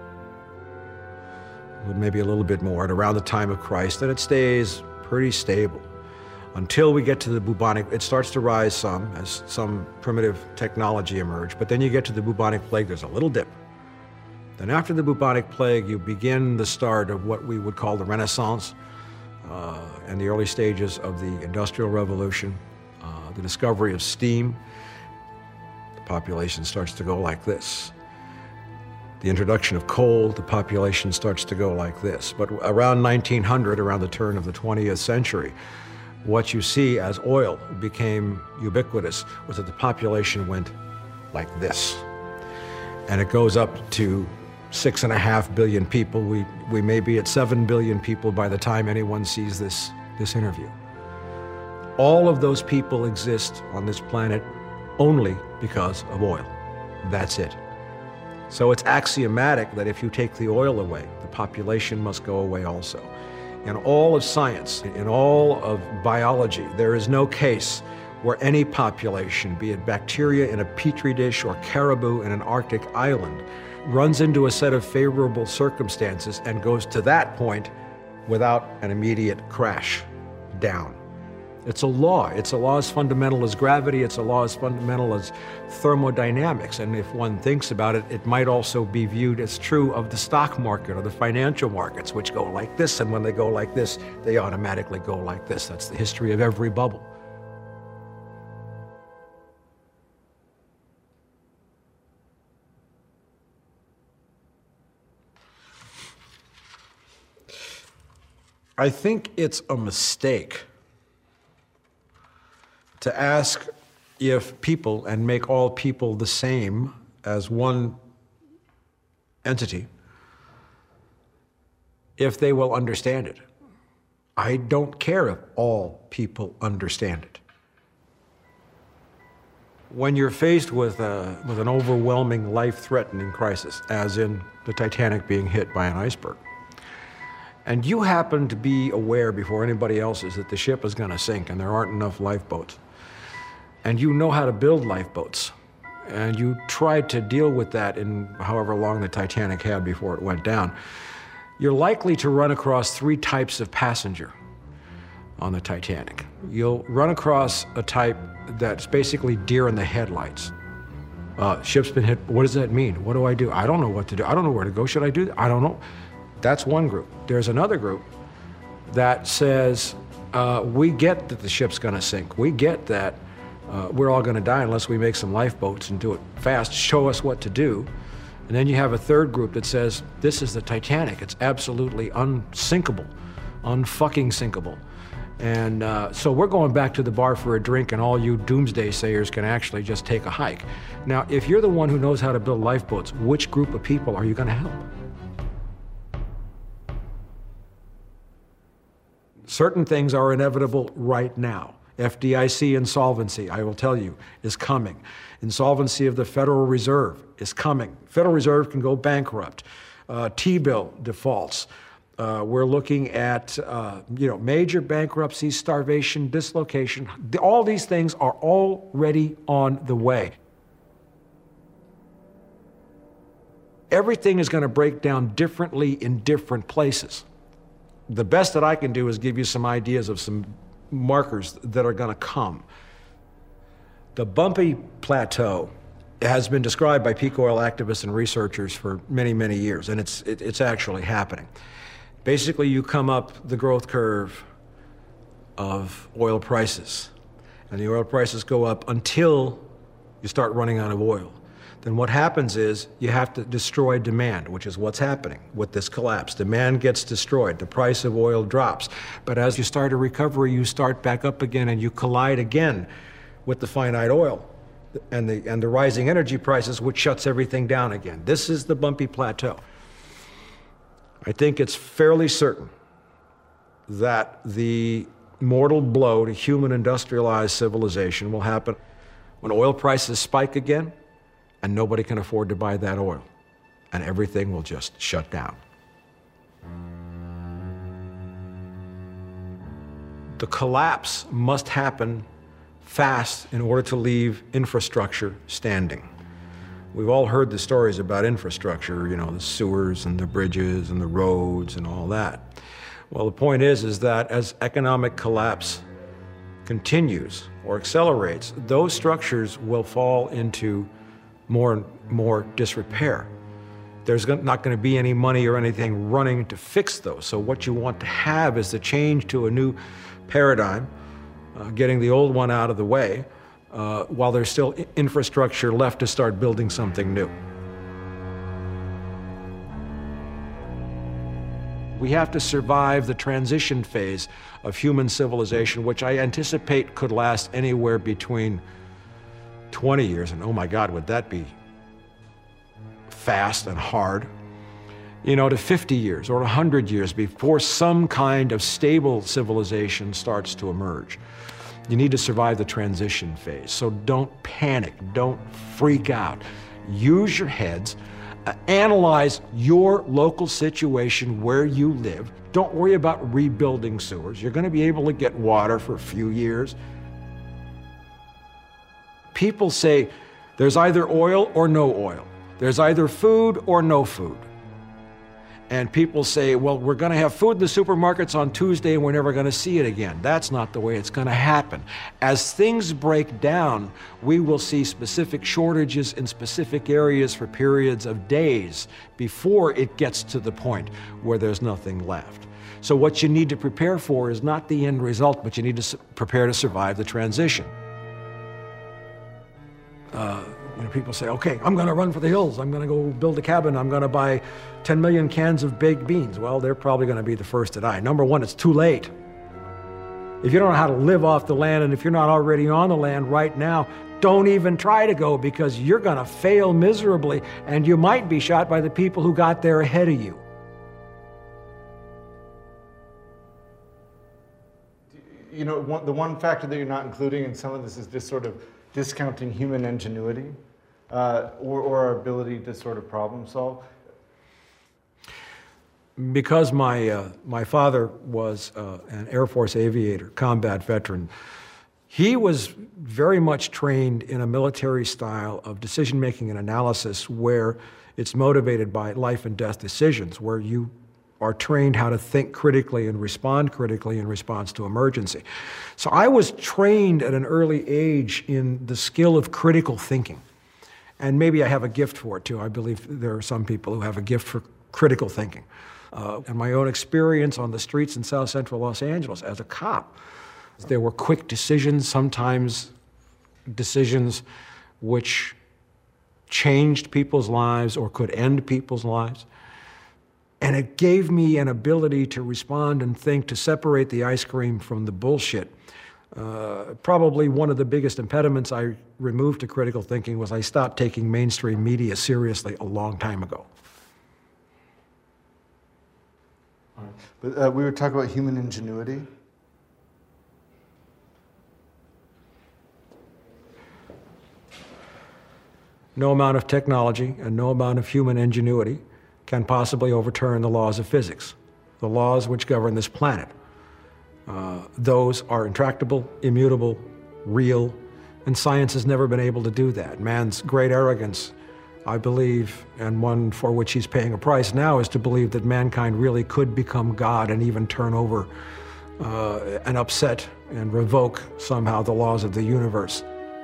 maybe a little bit more at around the time of Christ, and it stays pretty stable until we get to the bubonic. It starts to rise some as some primitive technology emerged, but then you get to the bubonic plague, there's a little dip. Then after the bubonic plague, you begin the start of what we would call the Renaissance and the early stages of the Industrial Revolution, the discovery of steam. The population starts to go like this. The introduction of coal, the population starts to go like this. But around 1900, around the turn of the 20th century, what you see as oil became ubiquitous was that the population went like this. And it goes up to 6.5 billion people. We may be at 7 billion people by the time anyone sees this interview. All of those people exist on this planet only because of oil. That's it. So it's axiomatic that if you take the oil away, the population must go away also. In all of science, in all of biology, there is no case where any population, be it bacteria in a petri dish or caribou in an Arctic island, runs into a set of favorable circumstances and goes to that point without an immediate crash down. It's a law. It's a law as fundamental as gravity. It's a law as fundamental as thermodynamics. And if one thinks about it, it might also be viewed as true of the stock market or the financial markets, which go like this. And when they go like this, they automatically go like this. That's the history of every bubble. I think it's a mistake to ask if people, and make all people the same as one entity, if they will understand it. I don't care if all people understand it. When you're faced with an overwhelming life-threatening crisis, as in the Titanic being hit by an iceberg, and you happen to be aware before anybody else is that the ship is going to sink and there aren't enough lifeboats, and you know how to build lifeboats, and you tried to deal with that in however long the Titanic had before it went down, you're likely to run across 3 types of passenger on the Titanic. You'll run across a type that's basically deer in the headlights. Ship's been hit, what does that mean? What do? I don't know what to do. I don't know where to go. Should I do that? I don't know. That's one group. There's another group that says, we get that the ship's gonna sink. We get that we're all gonna die unless we make some lifeboats and do it fast. Show us what to do. And then you have a third group that says, this is the Titanic. It's absolutely unsinkable, unfucking sinkable. And so we're going back to the bar for a drink, and all you doomsday sayers can actually just take a hike. Now, if you're the one who knows how to build lifeboats, which group of people are you gonna help? Certain things are inevitable right now. FDIC insolvency, I will tell you, is coming. Insolvency of the Federal Reserve is coming. Federal Reserve can go bankrupt. T-bill defaults. We're looking at major bankruptcies, starvation, dislocation. All these things are already on the way. Everything is going to break down differently in different places. The best that I can do is give you some ideas of some markers that are going to come. The bumpy plateau has been described by peak oil activists and researchers for many, many years, and it's actually happening. Basically, you come up the growth curve of oil prices. And the oil prices go up until you start running out of oil. Then what happens is you have to destroy demand, which is what's happening with this collapse. Demand gets destroyed, the price of oil drops. But as you start a recovery, you start back up again and you collide again with the finite oil and the rising energy prices, which shuts everything down again. This is the bumpy plateau. I think it's fairly certain that the mortal blow to human industrialized civilization will happen when oil prices spike again and nobody can afford to buy that oil, and everything will just shut down. The collapse must happen fast in order to leave infrastructure standing. We've all heard the stories about infrastructure, you know, the sewers and the bridges and the roads and all that. Well, the point is that as economic collapse continues or accelerates, those structures will fall into more and more disrepair. There's not going to be any money or anything running to fix those. So what you want to have is the change to a new paradigm, getting the old one out of the way, while there's still infrastructure left to start building something new. We have to survive the transition phase of human civilization, which I anticipate could last anywhere between 20 years, and oh my God, would that be fast and hard, you know, to 50 years or 100 years before some kind of stable civilization starts to emerge. You need to survive the transition phase. So don't panic, don't freak out. Use your heads, analyze your local situation where you live. Don't worry about rebuilding sewers. You're going to be able to get water for a few years. People say there's either oil or no oil. There's either food or no food. And people say, well, we're going to have food in the supermarkets on Tuesday and we're never going to see it again. That's not the way it's going to happen. As things break down, we will see specific shortages in specific areas for periods of days before it gets to the point where there's nothing left. So what you need to prepare for is not the end result, but you need to prepare to survive the transition. You know, people say, okay, I'm going to run for the hills. I'm going to go build a cabin. I'm going to buy 10 million cans of baked beans. Well, they're probably going to be the first to die. Number one, it's too late. If you don't know how to live off the land, and if you're not already on the land right now, don't even try to go, because you're going to fail miserably, and you might be shot by the people who got there ahead of you. You know, the one factor that you're not including in some of this is just sort of discounting human ingenuity or our ability to sort of problem solve. Because my father was an Air Force aviator, combat veteran, he was very much trained in a military style of decision-making and analysis where it's motivated by life and death decisions, where you are trained how to think critically and respond critically in response to emergency. So I was trained at an early age in the skill of critical thinking. And maybe I have a gift for it too. I believe there are some people who have a gift for critical thinking. And my own experience on the streets in South Central Los Angeles as a cop, there were quick decisions, sometimes decisions which changed people's lives or could end people's lives. And it gave me an ability to respond and think, to separate the ice cream from the bullshit. Probably one of the biggest impediments I removed to critical thinking was I stopped taking mainstream media seriously a long time ago. All right. But we were talking about human ingenuity. No amount of technology and no amount of human ingenuity can possibly overturn the laws of physics, the laws which govern this planet. Those are intractable, immutable, real, and science has never been able to do that. Man's great arrogance, I believe, and one for which he's paying a price now, is to believe that mankind really could become God and even turn over and upset and revoke somehow the laws of the universe.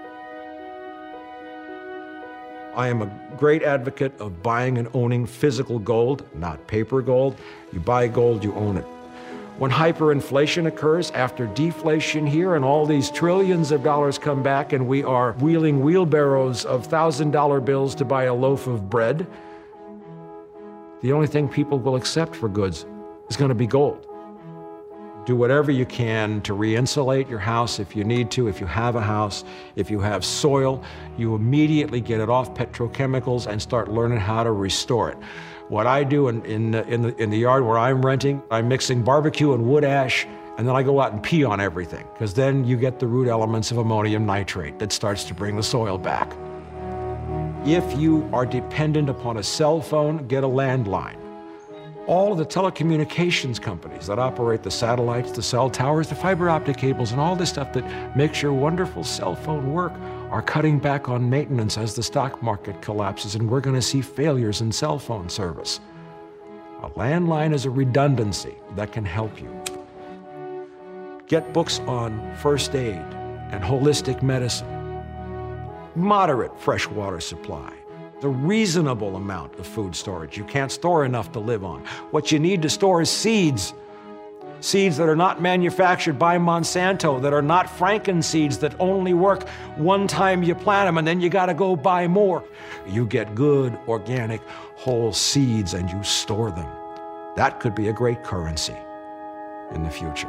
I am a great advocate of buying and owning physical gold, not paper gold. You buy gold, you own it. When hyperinflation occurs after deflation here and all these trillions of dollars come back and we are wheeling wheelbarrows of $1,000 bills to buy a loaf of bread, the only thing people will accept for goods is going to be gold. Do whatever you can to re-insulate your house if you need to. If you have a house, if you have soil, you immediately get it off petrochemicals and start learning how to restore it. What I do in the yard where I'm renting, I'm mixing barbecue and wood ash, and then I go out and pee on everything, because then you get the root elements of ammonium nitrate that starts to bring the soil back. If you are dependent upon a cell phone, get a landline. All of the telecommunications companies that operate the satellites, the cell towers, the fiber optic cables, and all this stuff that makes your wonderful cell phone work are cutting back on maintenance as the stock market collapses, and we're going to see failures in cell phone service. A landline is a redundancy that can help you. Get books on first aid and holistic medicine. Moderate freshwater supply. A reasonable amount of food storage. You can't store enough to live on. What you need to store is seeds. Seeds that are not manufactured by Monsanto, that are not frankenseeds, that only work one time you plant them and then you gotta go buy more. You get good, organic, whole seeds and you store them. That could be a great currency in the future.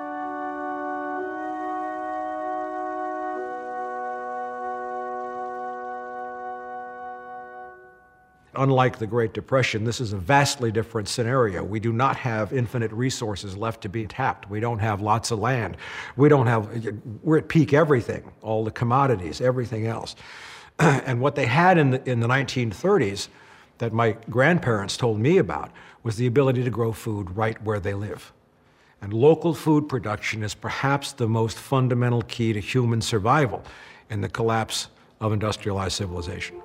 Unlike the Great Depression, this is a vastly different scenario. We do not have infinite resources left to be tapped. We don't have lots of land. We're at peak everything, all the commodities, everything else. And what they had in the 1930s that my grandparents told me about was the ability to grow food right where they live. And local food production is perhaps the most fundamental key to human survival in the collapse of industrialized civilization.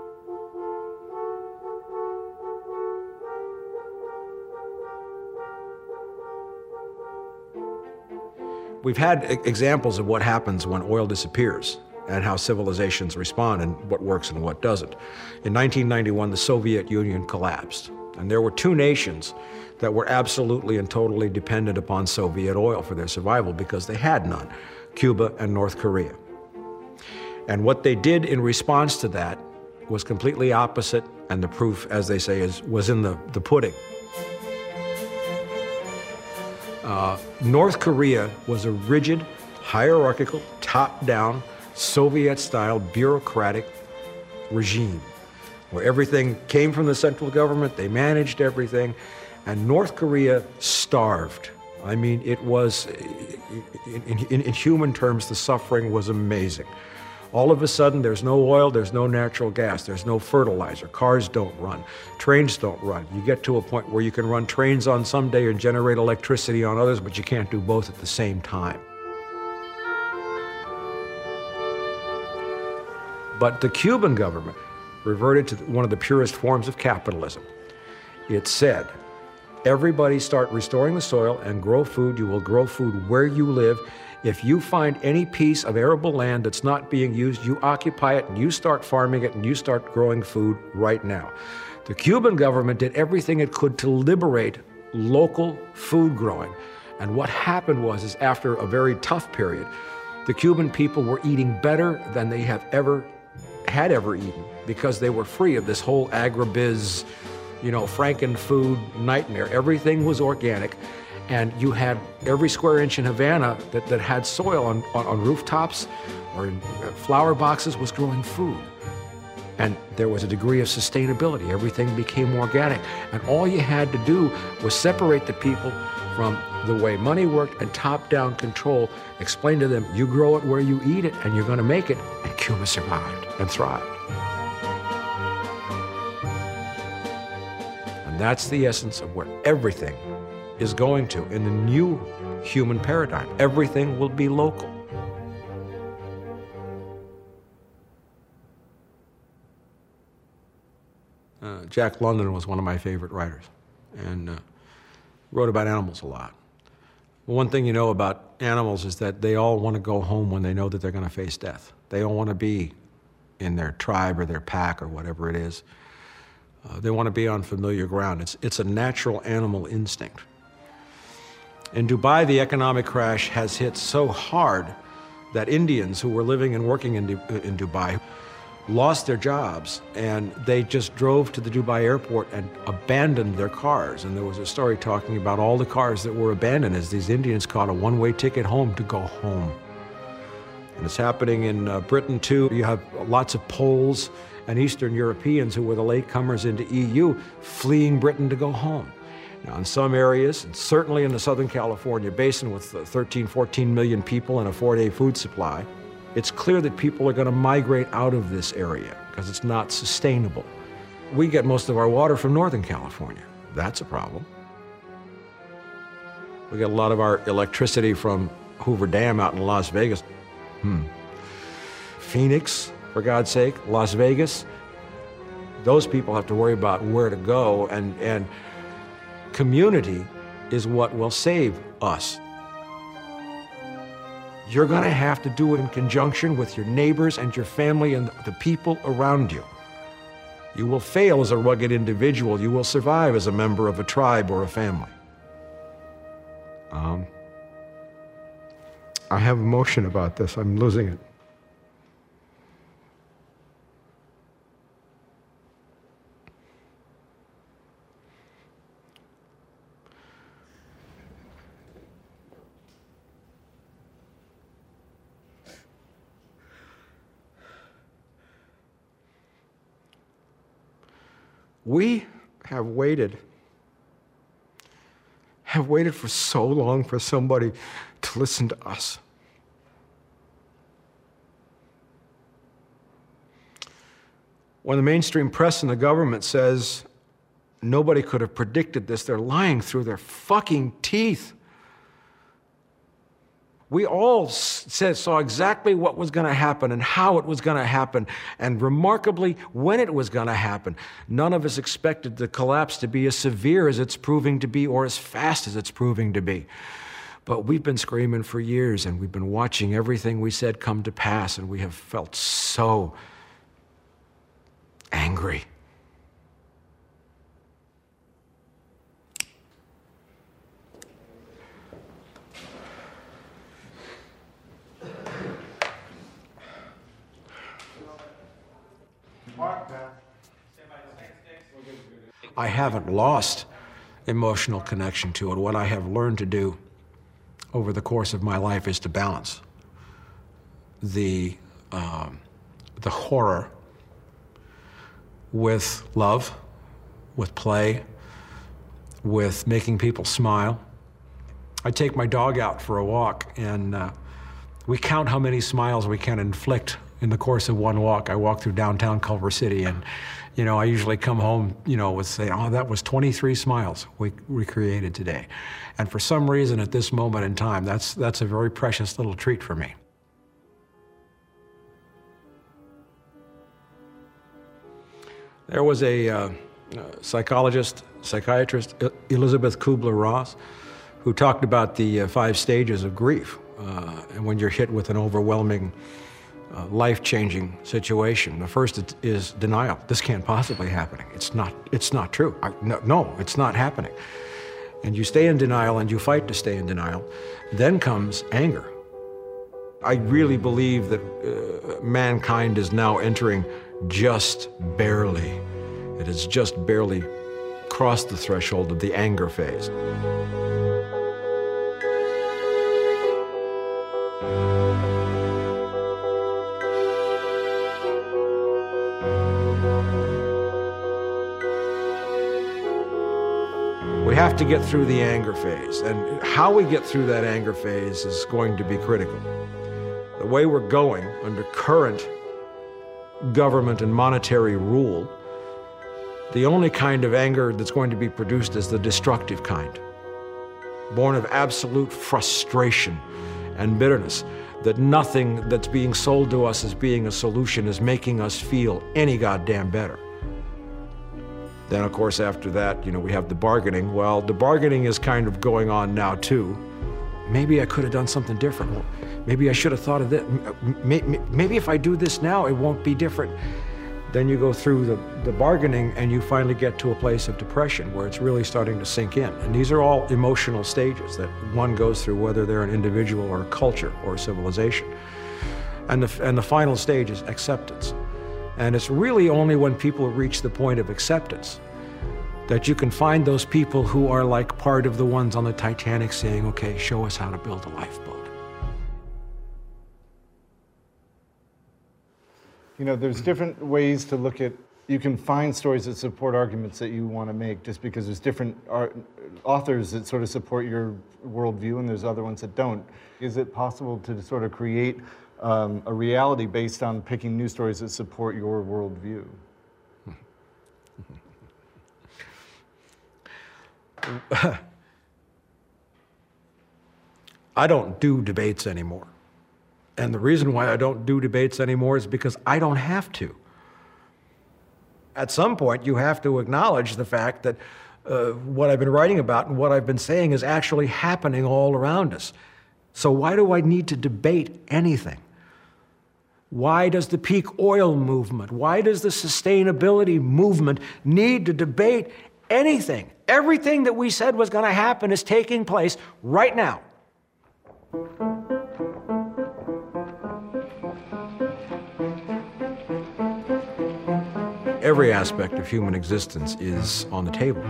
We've had examples of what happens when oil disappears and how civilizations respond and what works and what doesn't. In 1991, the Soviet Union collapsed, and there were two nations that were absolutely and totally dependent upon Soviet oil for their survival because they had none, Cuba and North Korea. And what they did in response to that was completely opposite, and the proof, as they say, was in the pudding. North Korea was a rigid, hierarchical, top-down, Soviet-style bureaucratic regime where everything came from the central government, they managed everything, and North Korea starved. I mean, it was, in human terms, the suffering was amazing. All of a sudden, there's no oil, there's no natural gas, there's no fertilizer, cars don't run, trains don't run. You get to a point where you can run trains on some day and generate electricity on others, but you can't do both at the same time. But the Cuban government reverted to one of the purest forms of capitalism. It said, everybody start restoring the soil and grow food. You will grow food where you live. If you find any piece of arable land that's not being used, you occupy it and you start farming it and you start growing food right now. The Cuban government did everything it could to liberate local food growing. And what happened was, after a very tough period, the Cuban people were eating better than they had ever eaten because they were free of this whole agribiz, franken-food nightmare. Everything was organic. And you had every square inch in Havana that had soil on rooftops or in flower boxes was growing food. And there was a degree of sustainability. Everything became organic. And all you had to do was separate the people from the way money worked and top-down control. Explain to them, you grow it where you eat it and you're going to make it. And Cuba survived and thrived. And that's the essence of where everything is going to in the new human paradigm. Everything will be local. Jack London was one of my favorite writers and wrote about animals a lot. One thing you know about animals is that they all want to go home when they know that they're going to face death. They don't want to be in their tribe or their pack or whatever it is. They want to be on familiar ground. It's a natural animal instinct. In Dubai, the economic crash has hit so hard that Indians who were living and working in Dubai lost their jobs, and they just drove to the Dubai airport and abandoned their cars. And there was a story talking about all the cars that were abandoned as these Indians caught a one-way ticket home to go home. And it's happening in Britain too. You have lots of Poles and Eastern Europeans who were the latecomers into EU fleeing Britain to go home. Now, in some areas, and certainly in the Southern California basin with 13, 14 million people and a 4-day food supply, it's clear that people are going to migrate out of this area because it's not sustainable. We get most of our water from Northern California. That's a problem. We get a lot of our electricity from Hoover Dam out in Las Vegas. Phoenix, for God's sake, Las Vegas. Those people have to worry about where to go, and community is what will save us. You're going to have to do it in conjunction with your neighbors and your family and the people around you. You will fail as a rugged individual. You will survive as a member of a tribe or a family. I have emotion about this. I'm losing it. We have waited for so long for somebody to listen to us. When the mainstream press and the government says nobody could have predicted this, they're lying through their fucking teeth. We all saw exactly what was going to happen and how it was going to happen, and remarkably, when it was going to happen. None of us expected the collapse to be as severe as it's proving to be or as fast as it's proving to be. But we've been screaming for years, and we've been watching everything we said come to pass, and we have felt so angry. I haven't lost emotional connection to it. What I have learned to do over the course of my life is to balance the horror with love, with play, with making people smile. I take my dog out for a walk, and we count how many smiles we can inflict in the course of one walk. I walk through downtown Culver City, and I usually come home, with saying, oh, that was 23 smiles we created today. And for some reason at this moment in time, that's a very precious little treat for me. There was a psychiatrist, Elizabeth Kubler-Ross, who talked about the 5 stages of grief. And when you're hit with an overwhelming life-changing situation. The first is denial. This can't possibly be happening. It's not true. No, it's not happening. And you stay in denial and you fight to stay in denial. Then comes anger. I really believe that mankind is now entering just barely. It has just barely crossed the threshold of the anger phase. We have to get through the anger phase, and how we get through that anger phase is going to be critical. The way we're going under current government and monetary rule, the only kind of anger that's going to be produced is the destructive kind, born of absolute frustration and bitterness, that nothing that's being sold to us as being a solution is making us feel any goddamn better. Then, of course, after that, we have the bargaining. Well, the bargaining is kind of going on now, too. Maybe I could have done something different. Well, maybe I should have thought of that. Maybe if I do this now, it won't be different. Then you go through the bargaining and you finally get to a place of depression where it's really starting to sink in. And these are all emotional stages that one goes through, whether they're an individual or a culture or a civilization. And the final stage is acceptance. And it's really only when people reach the point of acceptance that you can find those people who are like part of the ones on the Titanic saying, okay, show us how to build a lifeboat. You know, there's different ways to look at, you can find stories that support arguments that you want to make just because there's different authors that sort of support your worldview and there's other ones that don't. Is it possible to sort of create a reality based on picking news stories that support your worldview? I don't do debates anymore. And the reason why I don't do debates anymore is because I don't have to. At some point, you have to acknowledge the fact that what I've been writing about and what I've been saying is actually happening all around us. So why do I need to debate anything? Why does the peak oil movement, why does the sustainability movement need to debate anything? Everything that we said was going to happen is taking place right now. Every aspect of human existence is on the table.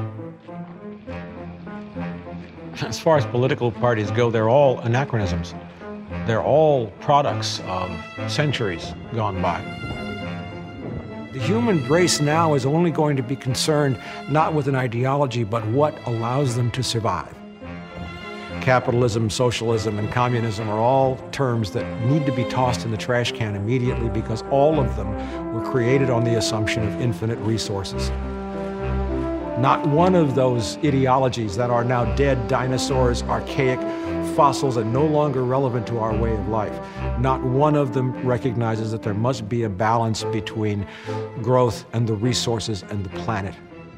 As far as political parties go, they're all anachronisms. They're all products of centuries gone by. The human race now is only going to be concerned not with an ideology, but what allows them to survive. Capitalism, socialism, and communism are all terms that need to be tossed in the trash can immediately because all of them were created on the assumption of infinite resources. Not one of those ideologies that are now dead, dinosaurs, archaic, fossils, and no longer relevant to our way of life, not one of them recognizes that there must be a balance between growth and the resources and the planet.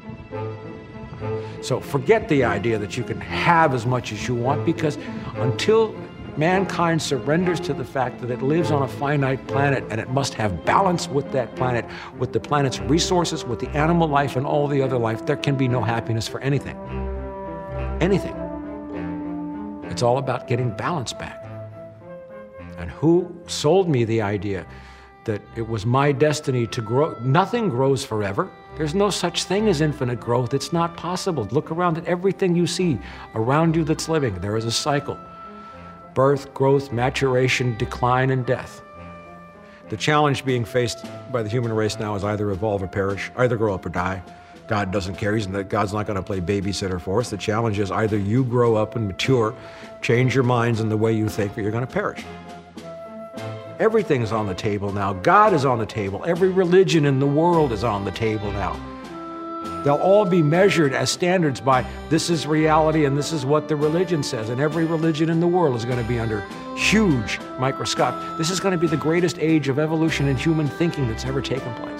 So forget the idea that you can have as much as you want, because until mankind surrenders to the fact that it lives on a finite planet and it must have balance with that planet, with the planet's resources, with the animal life and all the other life, there can be no happiness for anything. Anything. It's all about getting balance back. And who sold me the idea that it was my destiny to grow? Nothing grows forever. There's no such thing as infinite growth. It's not possible. Look around at everything you see around you that's living. There is a cycle. Birth, growth, maturation, decline, and death. The challenge being faced by the human race now is either evolve or perish, either grow up or die. God doesn't care. God's not going to play babysitter for us. The challenge is either you grow up and mature, change your minds in the way you think, or you're going to perish. Everything is on the table now. God is on the table. Every religion in the world is on the table now. They'll all be measured as standards by this is reality and this is what the religion says. And every religion in the world is going to be under huge microscope. This is going to be the greatest age of evolution in human thinking that's ever taken place.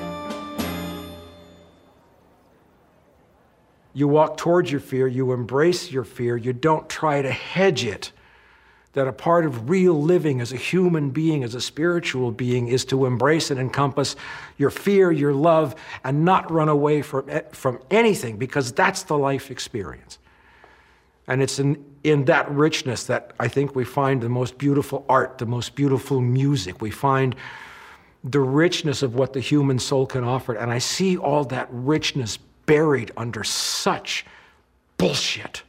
You walk towards your fear, you embrace your fear, you don't try to hedge it. That a part of real living as a human being, as a spiritual being, is to embrace and encompass your fear, your love, and not run away from anything, because that's the life experience. And it's in that richness that I think we find the most beautiful art, the most beautiful music. We find the richness of what the human soul can offer. And I see all that richness buried under such bullshit.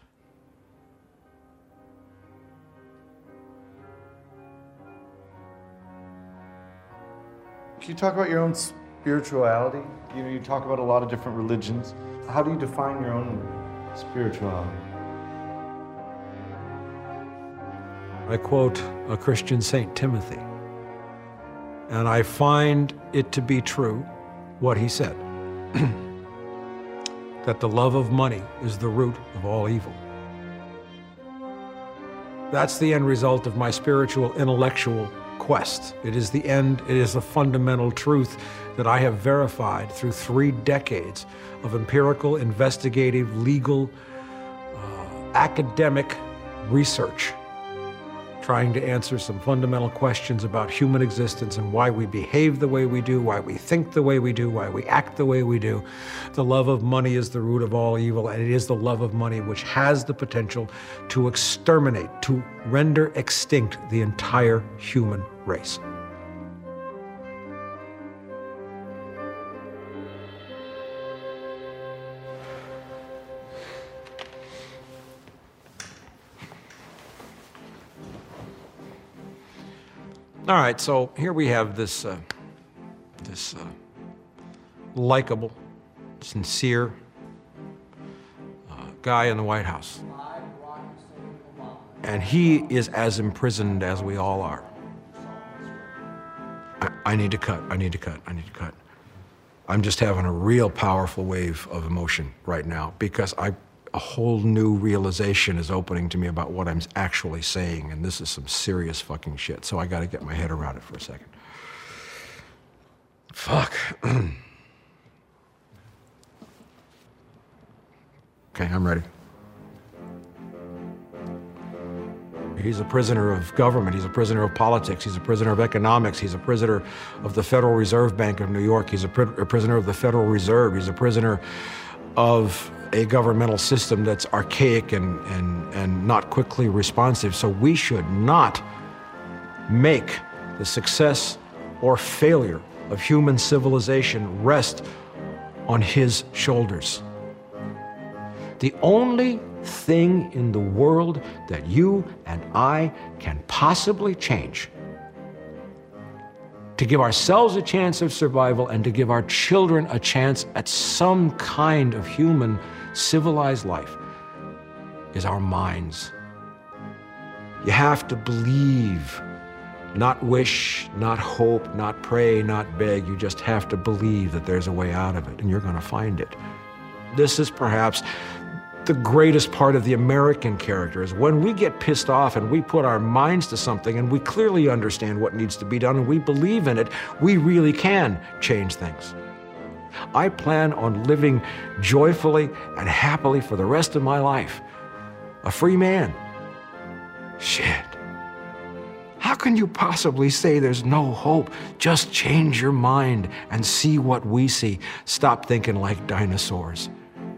Can you talk about your own spirituality? You know, you talk about a lot of different religions. How do you define your own spirituality? I quote a Christian Saint Timothy, and I find it to be true what he said, that the love of money is the root of all evil. That's the end result of my spiritual, intellectual quest. It is the end, it is the fundamental truth that I have verified through 3 decades of empirical, investigative, legal, academic research, trying to answer some fundamental questions about human existence and why we behave the way we do, why we think the way we do, why we act the way we do. The love of money is the root of all evil, and it is the love of money which has the potential to exterminate, to render extinct the entire human race. All right, so here we have this likable, sincere guy in the White House. And he is as imprisoned as we all are. I need to cut. I'm just having a real powerful wave of emotion right now because a whole new realization is opening to me about what I'm actually saying, and this is some serious fucking shit, so I gotta get my head around it for a second. Fuck. Okay, I'm ready. He's a prisoner of government, he's a prisoner of politics, he's a prisoner of economics, he's a prisoner of the Federal Reserve Bank of New York, he's a prisoner of the Federal Reserve, he's a prisoner of a governmental system that's archaic and not quickly responsive. So we should not make the success or failure of human civilization rest on his shoulders. The only thing in the world that you and I can possibly change to give ourselves a chance of survival and to give our children a chance at some kind of human civilized life is our minds. You have to believe, not wish, not hope, not pray, not beg. You just have to believe that there's a way out of it, and you're going to find it. This is perhaps the greatest part of the American character, is when we get pissed off and we put our minds to something and we clearly understand what needs to be done and we believe in it, we really can change things. I plan on living joyfully and happily for the rest of my life. A free man. Shit. How can you possibly say there's no hope? Just change your mind and see what we see. Stop thinking like dinosaurs.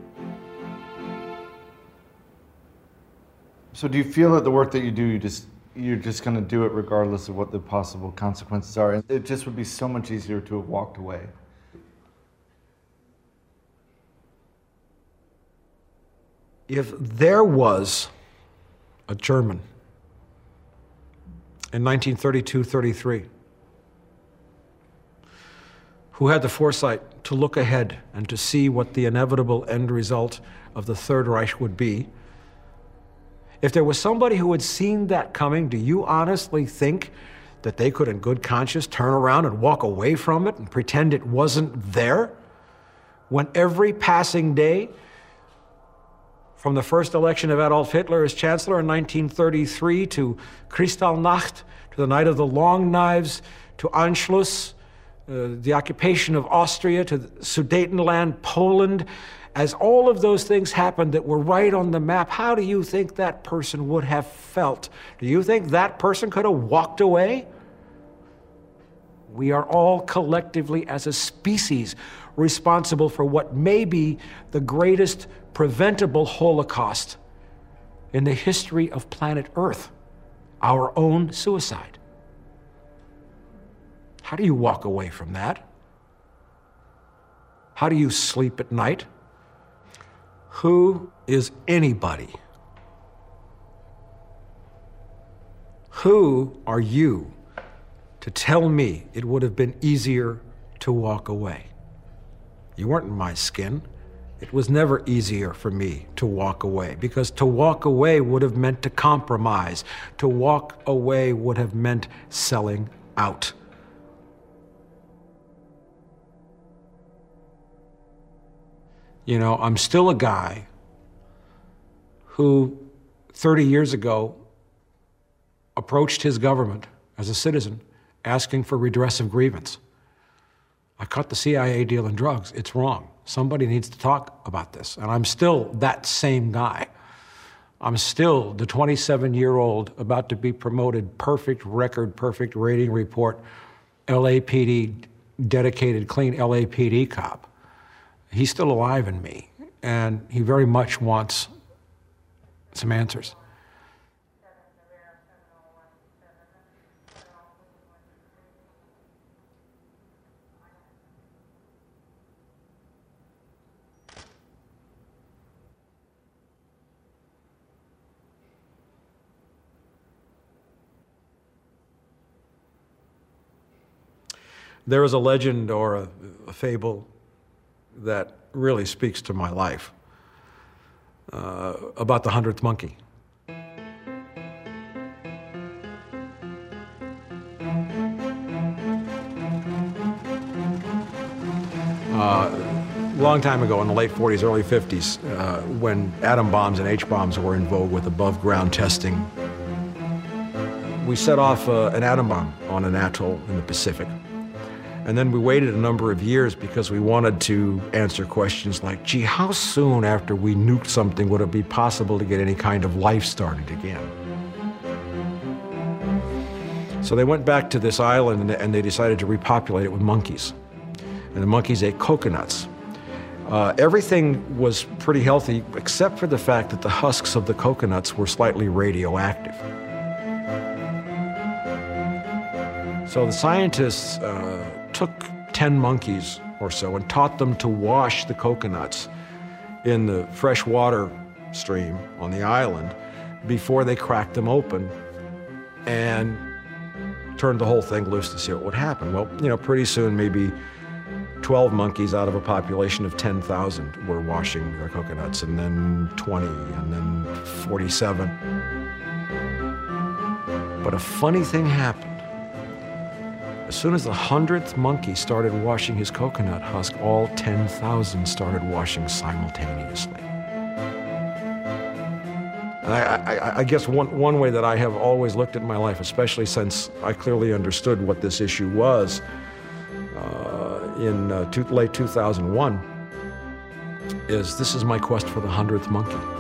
So do you feel that the work that you do, you're just going to do it regardless of what the possible consequences are? It just would be so much easier to have walked away. If there was a German in 1932-33 who had the foresight to look ahead and to see what the inevitable end result of the Third Reich would be, if there was somebody who had seen that coming, do you honestly think that they could in good conscience turn around and walk away from it and pretend it wasn't there? When every passing day, from the first election of Adolf Hitler as chancellor in 1933 to Kristallnacht, to the Night of the Long Knives, to Anschluss, the occupation of Austria, to Sudetenland, Poland, as all of those things happened that were right on the map, how do you think that person would have felt? Do you think that person could have walked away? We are all collectively, as a species, responsible for what may be the greatest preventable Holocaust in the history of planet Earth, our own suicide. How do you walk away from that? How do you sleep at night? Who is anybody? Who are you to tell me it would have been easier to walk away? You weren't in my skin. It was never easier for me to walk away, because to walk away would have meant to compromise. To walk away would have meant selling out. You know, I'm still a guy who 30 years ago approached his government as a citizen asking for redress of grievance. I cut the CIA deal in drugs. It's wrong. Somebody needs to talk about this. And I'm still that same guy. I'm still the 27-year-old about to be promoted perfect record, perfect rating report, LAPD, dedicated, clean LAPD cop. He's still alive in me, and he very much wants some answers. There is a legend or a fable that really speaks to my life about the 100th monkey. Long time ago, in the late 40s, early 50s, when atom bombs and H-bombs were in vogue with above-ground testing, we set off an atom bomb on an atoll in the Pacific. And then we waited a number of years because we wanted to answer questions like, gee, how soon after we nuked something would it be possible to get any kind of life started again? So they went back to this island and they decided to repopulate it with monkeys. And the monkeys ate coconuts. Everything was pretty healthy except for the fact that the husks of the coconuts were slightly radioactive. So the scientists took 10 monkeys or so and taught them to wash the coconuts in the fresh water stream on the island before they cracked them open and turned the whole thing loose to see what would happen. Well, you know, pretty soon maybe 12 monkeys out of a population of 10,000 were washing their coconuts, and then 20, and then 47. But a funny thing happened. As soon as the 100th monkey started washing his coconut husk, all 10,000 started washing simultaneously. And I guess one way that I have always looked at my life, especially since I clearly understood what this issue was in late 2001, is this is my quest for the 100th monkey.